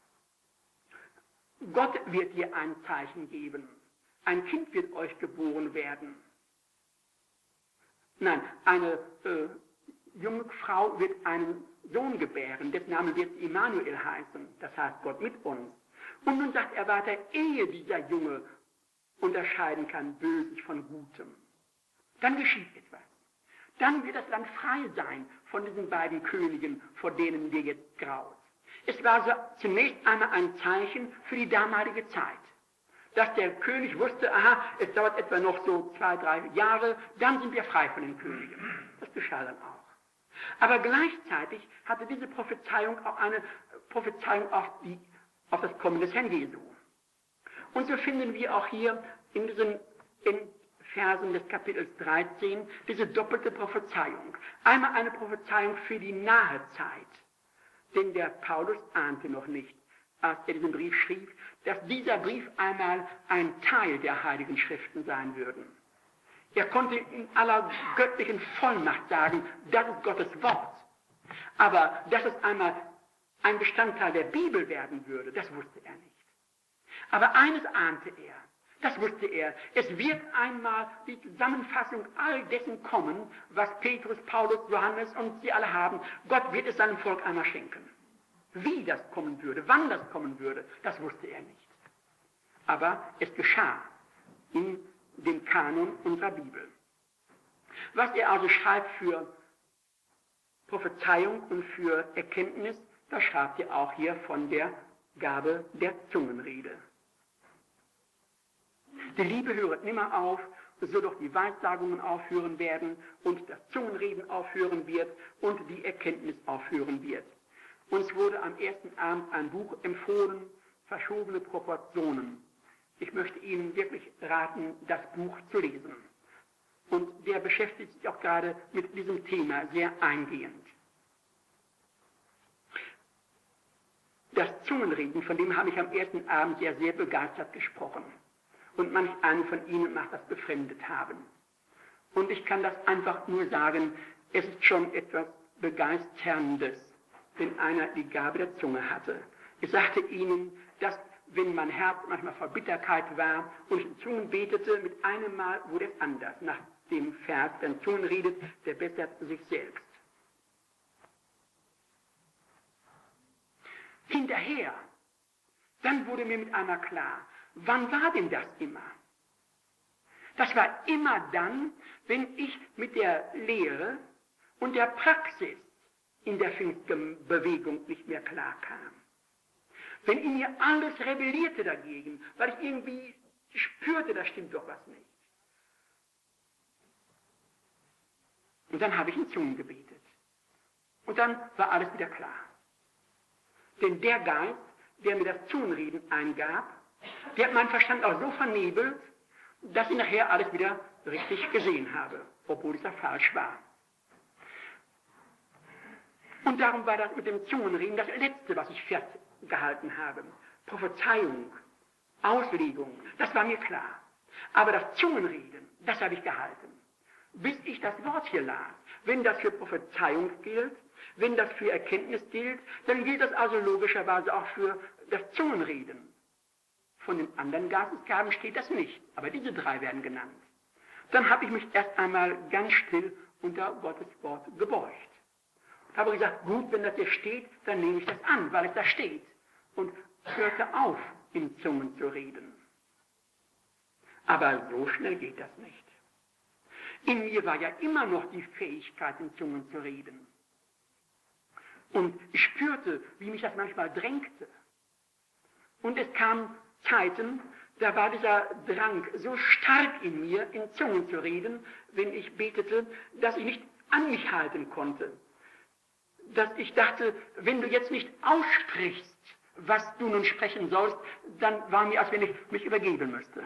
Gott wird dir ein Zeichen geben, ein Kind wird euch geboren werden. Nein, eine äh, junge Frau wird einen Sohn gebären, dessen Name wird Immanuel heißen, das heißt Gott mit uns. Und nun sagt er weiter, ehe dieser Junge unterscheiden kann, Böses von Gutem. Dann geschieht etwas. Dann wird das Land frei sein von diesen beiden Königen, vor denen wir jetzt graut. Es war so zunächst einmal ein Zeichen für die damalige Zeit, dass der König wusste, aha, es dauert etwa noch so zwei, drei Jahre, dann sind wir frei von den Königen. Das geschah dann auch. Aber gleichzeitig hatte diese Prophezeiung auch eine Prophezeiung auf, die, auf das Kommen des Herrn Jesu. Und so finden wir auch hier in diesen in Versen des Kapitels dreizehn diese doppelte Prophezeiung. Einmal eine Prophezeiung für die nahe Zeit, denn der Paulus ahnte noch nicht, als er diesen Brief schrieb, dass dieser Brief einmal ein Teil der Heiligen Schriften sein würde. Er konnte in aller göttlichen Vollmacht sagen, das ist Gottes Wort. Aber dass es einmal ein Bestandteil der Bibel werden würde, das wusste er nicht. Aber eines ahnte er, das wusste er, es wird einmal die Zusammenfassung all dessen kommen, was Petrus, Paulus, Johannes und sie alle haben. Gott wird es seinem Volk einmal schenken. Wie das kommen würde, wann das kommen würde, das wusste er nicht. Aber es geschah in dem Kanon unserer Bibel. Was er also schreibt für Prophezeiung und für Erkenntnis, das schreibt er auch hier von der Gabe der Zungenrede. Die Liebe höret nimmer auf, so doch die Weissagungen aufhören werden und das Zungenreden aufhören wird und die Erkenntnis aufhören wird. Uns wurde am ersten Abend ein Buch empfohlen, Verschobene Proportionen. Ich möchte Ihnen wirklich raten, das Buch zu lesen. Und der beschäftigt sich auch gerade mit diesem Thema sehr eingehend. Das Zungenreden, von dem habe ich am ersten Abend ja sehr begeistert gesprochen. Und manch einen von Ihnen mag das befremdet haben. Und ich kann das einfach nur sagen, es ist schon etwas Begeisterndes, wenn einer die Gabe der Zunge hatte. Ich sagte Ihnen, dass wenn mein Herz manchmal vor Bitterkeit war und ich in Zungen betete, mit einem Mal wurde es anders. Nach dem Vers, der in Zungen redet, der bessert sich selbst. Hinterher, dann wurde mir mit einmal klar, wann war denn das immer? Das war immer dann, wenn ich mit der Lehre und der Praxis in der Pfingstbewegung nicht mehr klar kam. Wenn in mir alles rebellierte dagegen, weil ich irgendwie spürte, da stimmt doch was nicht. Und dann habe ich in Zungen gebetet. Und dann war alles wieder klar. Denn der Geist, der mir das Zungenreden eingab, der hat meinen Verstand auch so vernebelt, dass ich nachher alles wieder richtig gesehen habe, obwohl es da falsch war. Und darum war das mit dem Zungenreden das Letzte, was ich festgehalten habe. Prophezeiung, Auslegung, das war mir klar. Aber das Zungenreden, das habe ich gehalten. Bis ich das Wort hier las. Wenn das für Prophezeiung gilt, wenn das für Erkenntnis gilt, dann gilt das also logischerweise auch für das Zungenreden. Von den anderen Geistesgaben steht das nicht, aber diese drei werden genannt. Dann habe ich mich erst einmal ganz still unter Gottes Wort gebeugt. Ich habe gesagt, gut, wenn das hier steht, dann nehme ich das an, weil es da steht. Und hörte auf, in Zungen zu reden. Aber so schnell geht das nicht. In mir war ja immer noch die Fähigkeit, in Zungen zu reden. Und ich spürte, wie mich das manchmal drängte. Und es kamen Zeiten, da war dieser Drang so stark in mir, in Zungen zu reden, wenn ich betete, dass ich nicht an mich halten konnte. Dass ich dachte, wenn du jetzt nicht aussprichst, was du nun sprechen sollst, dann war mir, als wenn ich mich übergeben müsste.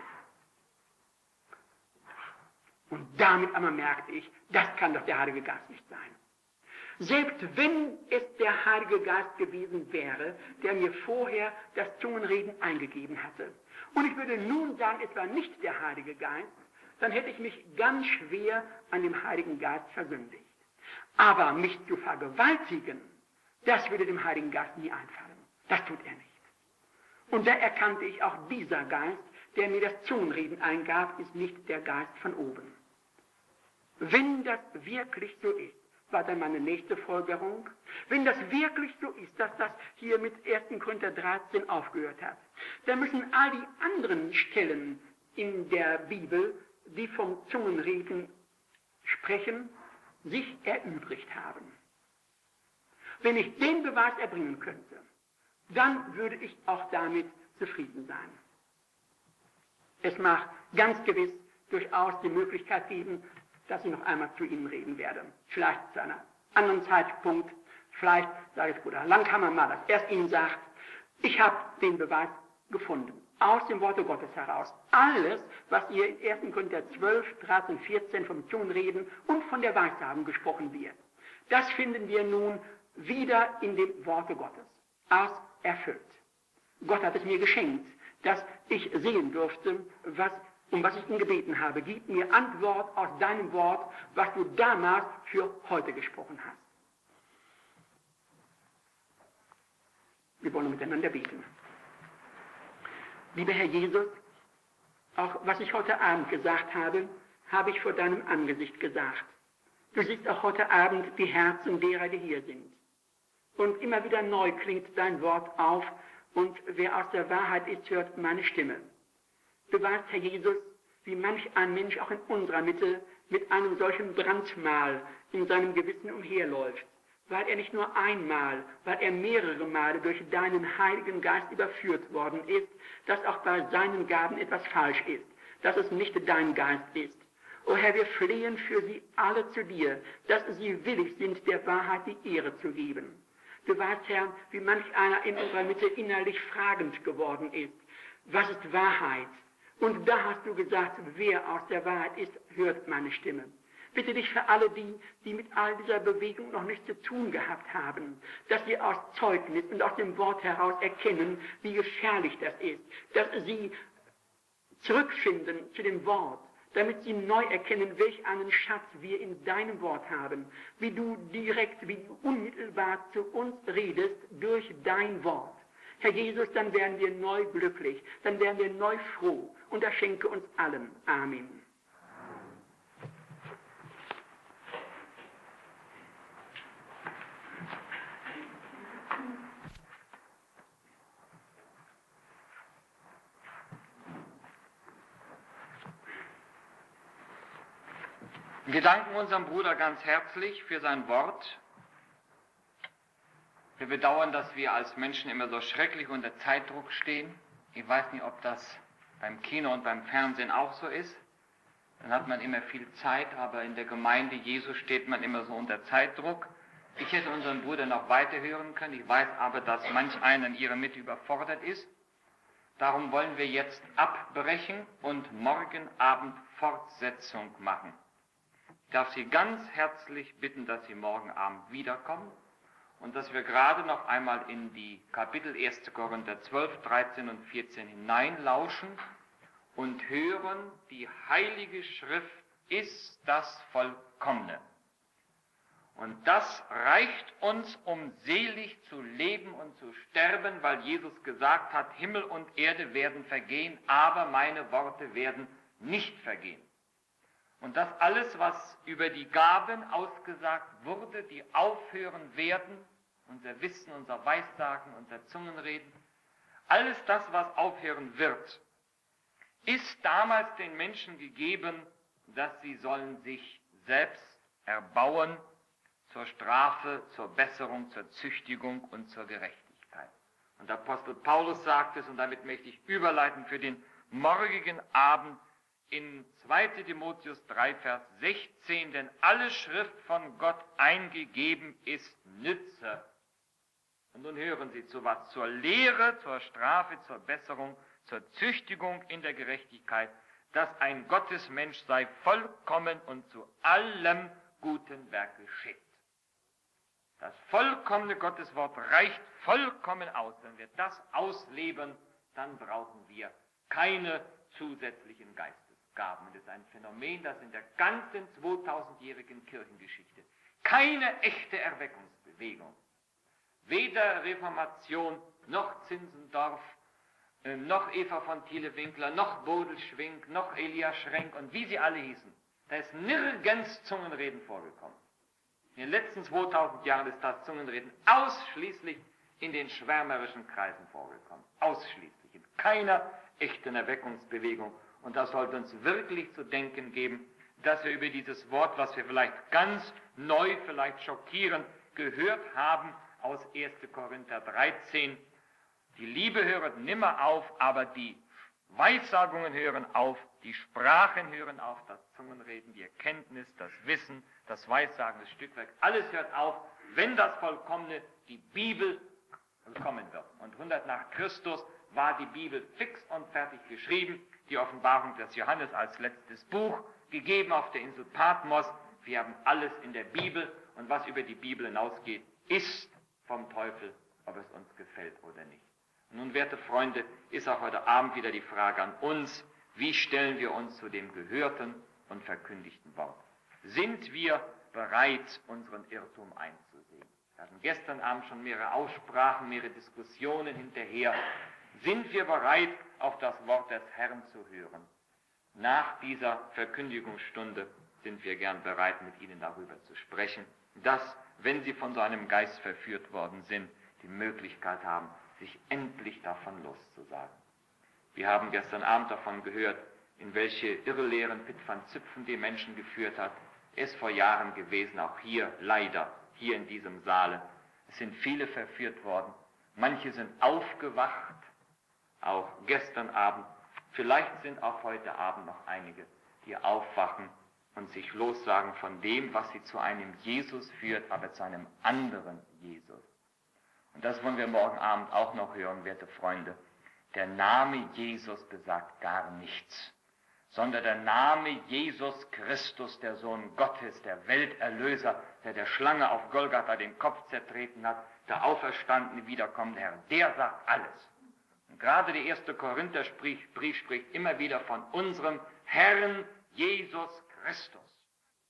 Und damit aber merkte ich, das kann doch der Heilige Geist nicht sein. Selbst wenn es der Heilige Geist gewesen wäre, der mir vorher das Zungenreden eingegeben hatte. Und ich würde nun sagen, es war nicht der Heilige Geist, dann hätte ich mich ganz schwer an dem Heiligen Geist versündigt. Aber mich zu vergewaltigen, das würde dem Heiligen Geist nie einfallen. Das tut er nicht. Und da erkannte ich, auch dieser Geist, der mir das Zungenreden eingab, ist nicht der Geist von oben. Wenn das wirklich so ist, war dann meine nächste Folgerung, wenn das wirklich so ist, dass das hier mit ersten Korinther dreizehn aufgehört hat, dann müssen all die anderen Stellen in der Bibel, die vom Zungenreden sprechen, sich erübrigt haben. Wenn ich den Beweis erbringen könnte, dann würde ich auch damit zufrieden sein. Es mag ganz gewiss durchaus die Möglichkeit geben, dass ich noch einmal zu Ihnen reden werde. Vielleicht zu einem anderen Zeitpunkt. Vielleicht sage ich Bruder Langhammer mal, dass er es Ihnen sagt. Ich habe den Beweis gefunden. Aus dem Worte Gottes heraus. Alles, was hier in ersten Korinther zwölf, dreizehn, vierzehn vom Zungenreden und von der Weissagung gesprochen wird, das finden wir nun wieder in dem Worte Gottes. Als erfüllt. Gott hat es mir geschenkt, dass ich sehen durfte, was um was ich ihn gebeten habe. Gib mir Antwort aus deinem Wort, was du damals für heute gesprochen hast. Wir wollen miteinander beten. Lieber Herr Jesus, auch was ich heute Abend gesagt habe, habe ich vor deinem Angesicht gesagt. Du siehst auch heute Abend die Herzen derer, die hier sind. Und immer wieder neu klingt dein Wort auf und wer aus der Wahrheit ist, hört meine Stimme. Du weißt, Herr Jesus, wie manch ein Mensch auch in unserer Mitte mit einem solchen Brandmal in seinem Gewissen umherläuft, weil er nicht nur einmal, weil er mehrere Male durch deinen Heiligen Geist überführt worden ist, dass auch bei seinen Gaben etwas falsch ist, dass es nicht dein Geist ist. O Herr, wir flehen für sie alle zu dir, dass sie willig sind, der Wahrheit die Ehre zu geben. Du weißt, Herr, wie manch einer in unserer Mitte innerlich fragend geworden ist. Was ist Wahrheit? Und da hast du gesagt, wer aus der Wahrheit ist, hört meine Stimme. Bitte dich für alle die, die mit all dieser Bewegung noch nichts zu tun gehabt haben, dass sie aus Zeugnis und aus dem Wort heraus erkennen, wie gefährlich das ist, dass sie zurückfinden zu dem Wort, damit sie neu erkennen, welch einen Schatz wir in deinem Wort haben, wie du direkt, wie du unmittelbar zu uns redest durch dein Wort. Herr Jesus, dann werden wir neu glücklich, dann werden wir neu froh und das schenke uns allen. Amen. Wir danken unserem Bruder ganz herzlich für sein Wort. Wir bedauern, dass wir als Menschen immer so schrecklich unter Zeitdruck stehen. Ich weiß nicht, ob das beim Kino und beim Fernsehen auch so ist. Dann hat man immer viel Zeit, aber in der Gemeinde Jesu steht man immer so unter Zeitdruck. Ich hätte unseren Bruder noch weiter hören können. Ich weiß aber, dass manch einer in ihrer Mitte überfordert ist. Darum wollen wir jetzt abbrechen und morgen Abend Fortsetzung machen. Ich darf Sie ganz herzlich bitten, dass Sie morgen Abend wiederkommen und dass wir gerade noch einmal in die Kapitel erster Korinther zwölf, dreizehn und vierzehn hineinlauschen und hören, die Heilige Schrift ist das Vollkommene. Und das reicht uns, um selig zu leben und zu sterben, weil Jesus gesagt hat, Himmel und Erde werden vergehen, aber meine Worte werden nicht vergehen. Und das alles, was über die Gaben ausgesagt wurde, die aufhören werden, unser Wissen, unser Weissagen, unser Zungenreden, alles das, was aufhören wird, ist damals den Menschen gegeben, dass sie sollen sich selbst erbauen zur Strafe, zur Besserung, zur Züchtigung und zur Gerechtigkeit. Und Apostel Paulus sagt es, und damit möchte ich überleiten für den morgigen Abend in zweiter Timotheus drei, Vers sechzehn, denn alle Schrift von Gott eingegeben ist Nütze. Und nun hören Sie zu was? Zur Lehre, zur Strafe, zur Besserung, zur Züchtigung in der Gerechtigkeit, dass ein Gottesmensch sei vollkommen und zu allem guten Werk geschickt. Das vollkommene Gotteswort reicht vollkommen aus. Wenn wir das ausleben, dann brauchen wir keine zusätzlichen Geistesgaben. Das ist ein Phänomen, das in der ganzen zweitausendjährigen Kirchengeschichte keine echte Erweckungsbewegung, weder Reformation, noch Zinzendorf, noch Eva von Thiele-Winkler, noch Bodil Schwink, noch Elia Schrenk und wie sie alle hießen, da ist nirgends Zungenreden vorgekommen. In den letzten zweitausend Jahren ist das Zungenreden ausschließlich in den schwärmerischen Kreisen vorgekommen. Ausschließlich, in keiner echten Erweckungsbewegung. Und das sollte uns wirklich zu denken geben, dass wir über dieses Wort, was wir vielleicht ganz neu, vielleicht schockierend gehört haben, aus erster Korinther dreizehn, die Liebe höret nimmer auf, aber die Weissagungen hören auf, die Sprachen hören auf, das Zungenreden, die Erkenntnis, das Wissen, das Weissagen, das Stückwerk, alles hört auf, wenn das Vollkommene, die Bibel, kommen wird. Und hundert nach Christus war die Bibel fix und fertig geschrieben, die Offenbarung des Johannes als letztes Buch, gegeben auf der Insel Patmos. Wir haben alles in der Bibel und was über die Bibel hinausgeht, ist vom Teufel, ob es uns gefällt oder nicht. Nun, werte Freunde, ist auch heute Abend wieder die Frage an uns, wie stellen wir uns zu dem gehörten und verkündigten Wort? Sind wir bereit, unseren Irrtum einzusehen? Wir hatten gestern Abend schon mehrere Aussprachen, mehrere Diskussionen hinterher. Sind wir bereit, auf das Wort des Herrn zu hören? Nach dieser Verkündigungsstunde sind wir gern bereit, mit Ihnen darüber zu sprechen, dass, wenn Sie von so einem Geist verführt worden sind, die Möglichkeit haben, sich endlich davon loszusagen. Wir haben gestern Abend davon gehört, in welche Irrlehren Pitt van Zipfen die Menschen geführt hat. Er ist vor Jahren gewesen, auch hier, leider, hier in diesem Saale. Es sind viele verführt worden. Manche sind aufgewacht, auch gestern Abend. Vielleicht sind auch heute Abend noch einige, die aufwachen und sich lossagen von dem, was sie zu einem Jesus führt, aber zu einem anderen Jesus. Und das wollen wir morgen Abend auch noch hören, werte Freunde. Der Name Jesus besagt gar nichts, sondern der Name Jesus Christus, der Sohn Gottes, der Welterlöser, der der Schlange auf Golgatha den Kopf zertreten hat, der auferstandene, wiederkommende Herr, der sagt alles. Und gerade der erste Korintherbrief spricht immer wieder von unserem Herrn Jesus Christus.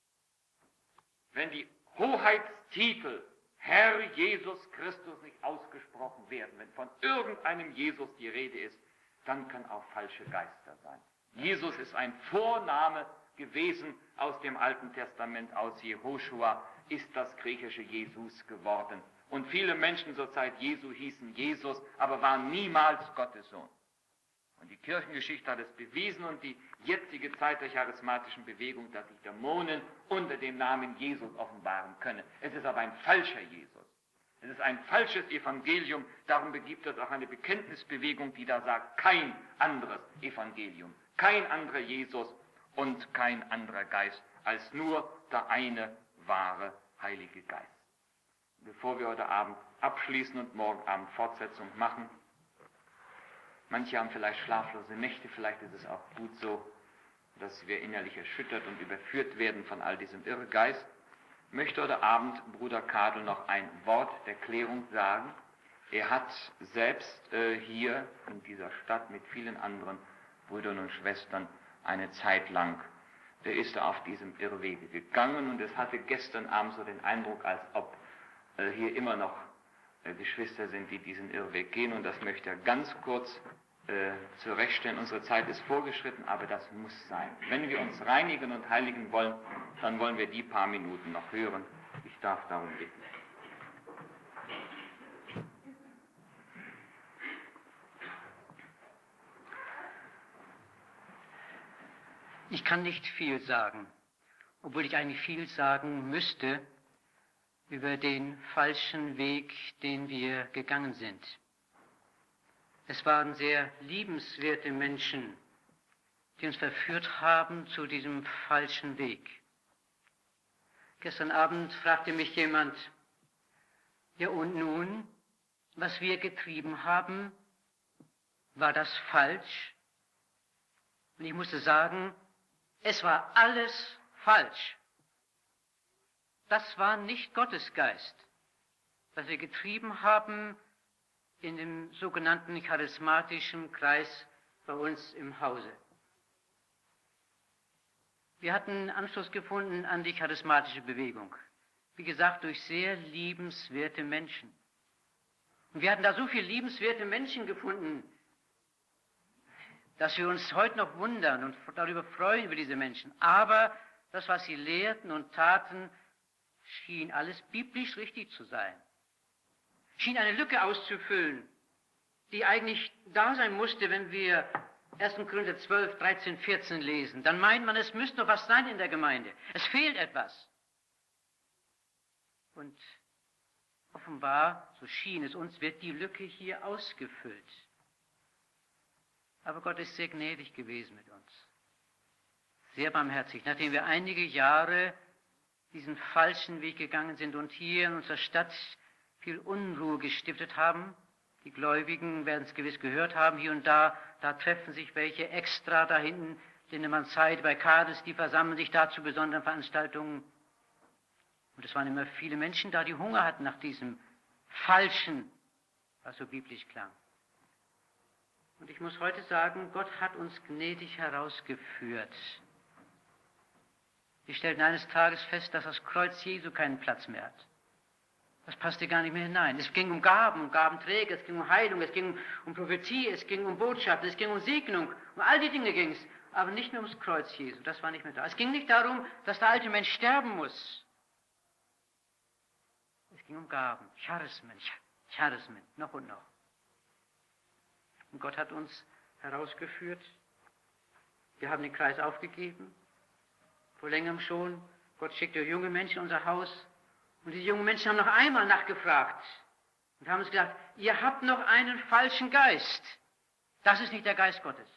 Wenn die Hoheitstitel Herr Jesus Christus nicht ausgesprochen werden, wenn von irgendeinem Jesus die Rede ist, dann können auch falsche Geister sein. Jesus ist ein Vorname gewesen aus dem Alten Testament, aus Jehoschua ist das griechische Jesus geworden. Und viele Menschen zur Zeit Jesu hießen Jesus, aber waren niemals Gottes Sohn. Und die Kirchengeschichte hat es bewiesen und die jetzige Zeit der charismatischen Bewegung, dass sich Dämonen unter dem Namen Jesus offenbaren können. Es ist aber ein falscher Jesus. Es ist ein falsches Evangelium, darum begibt es auch eine Bekenntnisbewegung, die da sagt, kein anderes Evangelium, kein anderer Jesus und kein anderer Geist, als nur der eine wahre Heilige Geist. Bevor wir heute Abend abschließen und morgen Abend Fortsetzung machen, manche haben vielleicht schlaflose Nächte, vielleicht ist es auch gut so, dass wir innerlich erschüttert und überführt werden von all diesem Irrgeist. Ich möchte heute Abend Bruder Kadel noch ein Wort der Klärung sagen. Er hat selbst äh, hier in dieser Stadt mit vielen anderen Brüdern und Schwestern eine Zeit lang, der ist er auf diesem Irrwege gegangen und es hatte gestern Abend so den Eindruck, als ob äh, hier immer noch äh, Geschwister sind, die diesen Irrweg gehen und das möchte er ganz kurz äh, zurechtstellen. Unsere Zeit ist vorgeschritten, aber das muss sein. Wenn wir uns reinigen und heiligen wollen, dann wollen wir die paar Minuten noch hören. Ich darf darum bitten. Ich kann nicht viel sagen, obwohl ich eigentlich viel sagen müsste über den falschen Weg, den wir gegangen sind. Es waren sehr liebenswerte Menschen, die uns verführt haben zu diesem falschen Weg. Gestern Abend fragte mich jemand, ja und nun, was wir getrieben haben, war das falsch? Und ich musste sagen, es war alles falsch. Das war nicht Gottes Geist, was wir getrieben haben in dem sogenannten charismatischen Kreis bei uns im Hause. Wir hatten Anschluss gefunden an die charismatische Bewegung. Wie gesagt, durch sehr liebenswerte Menschen. Und wir hatten da so viele liebenswerte Menschen gefunden, dass wir uns heute noch wundern und darüber freuen, über diese Menschen. Aber das, was sie lehrten und taten, schien alles biblisch richtig zu sein. Schien eine Lücke auszufüllen, die eigentlich da sein musste, wenn wir erster Korinther zwölf, dreizehn, vierzehn lesen. Dann meint man, es müsste noch was sein in der Gemeinde. Es fehlt etwas. Und offenbar, so schien es uns, wird die Lücke hier ausgefüllt. Aber Gott ist sehr gnädig gewesen mit uns. Sehr barmherzig. Nachdem wir einige Jahre diesen falschen Weg gegangen sind und hier in unserer Stadt viel Unruhe gestiftet haben, die Gläubigen werden es gewiss gehört haben, hier und da, da treffen sich welche extra da hinten, denen man Zeit bei Kades, die versammeln sich da zu besonderen Veranstaltungen. Und es waren immer viele Menschen da, die Hunger hatten nach diesem Falschen, was so biblisch klang. Und ich muss heute sagen, Gott hat uns gnädig herausgeführt. Wir stellten eines Tages fest, dass das Kreuz Jesu keinen Platz mehr hat. Das passte gar nicht mehr hinein. Es ging um Gaben, um Gabenträger, es ging um Heilung, es ging um Prophetie, es ging um Botschaft, es ging um Segnung, um all die Dinge ging es, aber nicht mehr ums Kreuz Jesu, das war nicht mehr da. Es ging nicht darum, dass der alte Mensch sterben muss. Es ging um Gaben, Charismen, Charismen, noch und noch. Und Gott hat uns herausgeführt. Wir haben den Kreis aufgegeben, vor längerem schon. Gott schickte junge Menschen in unser Haus. Und diese jungen Menschen haben noch einmal nachgefragt und haben uns gesagt, ihr habt noch einen falschen Geist. Das ist nicht der Geist Gottes.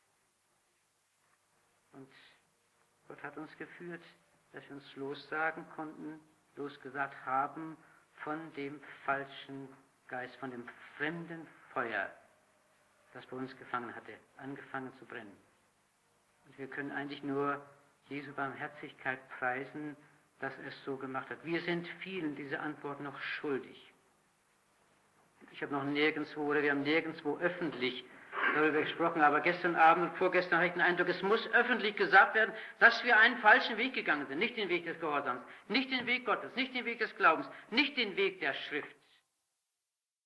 Und Gott hat uns geführt, dass wir uns lossagen konnten, losgesagt haben von dem falschen Geist, von dem fremden Feuer, das bei uns gefangen hatte, angefangen zu brennen. Und wir können eigentlich nur Jesu Barmherzigkeit preisen, dass er es so gemacht hat. Wir sind vielen diese Antwort noch schuldig. Ich habe noch nirgendwo, oder wir haben nirgendwo öffentlich darüber gesprochen, aber gestern Abend und vorgestern hatte ich den Eindruck, es muss öffentlich gesagt werden, dass wir einen falschen Weg gegangen sind. Nicht den Weg des Gehorsams, nicht den Weg Gottes, nicht den Weg des Glaubens, nicht den Weg der Schrift.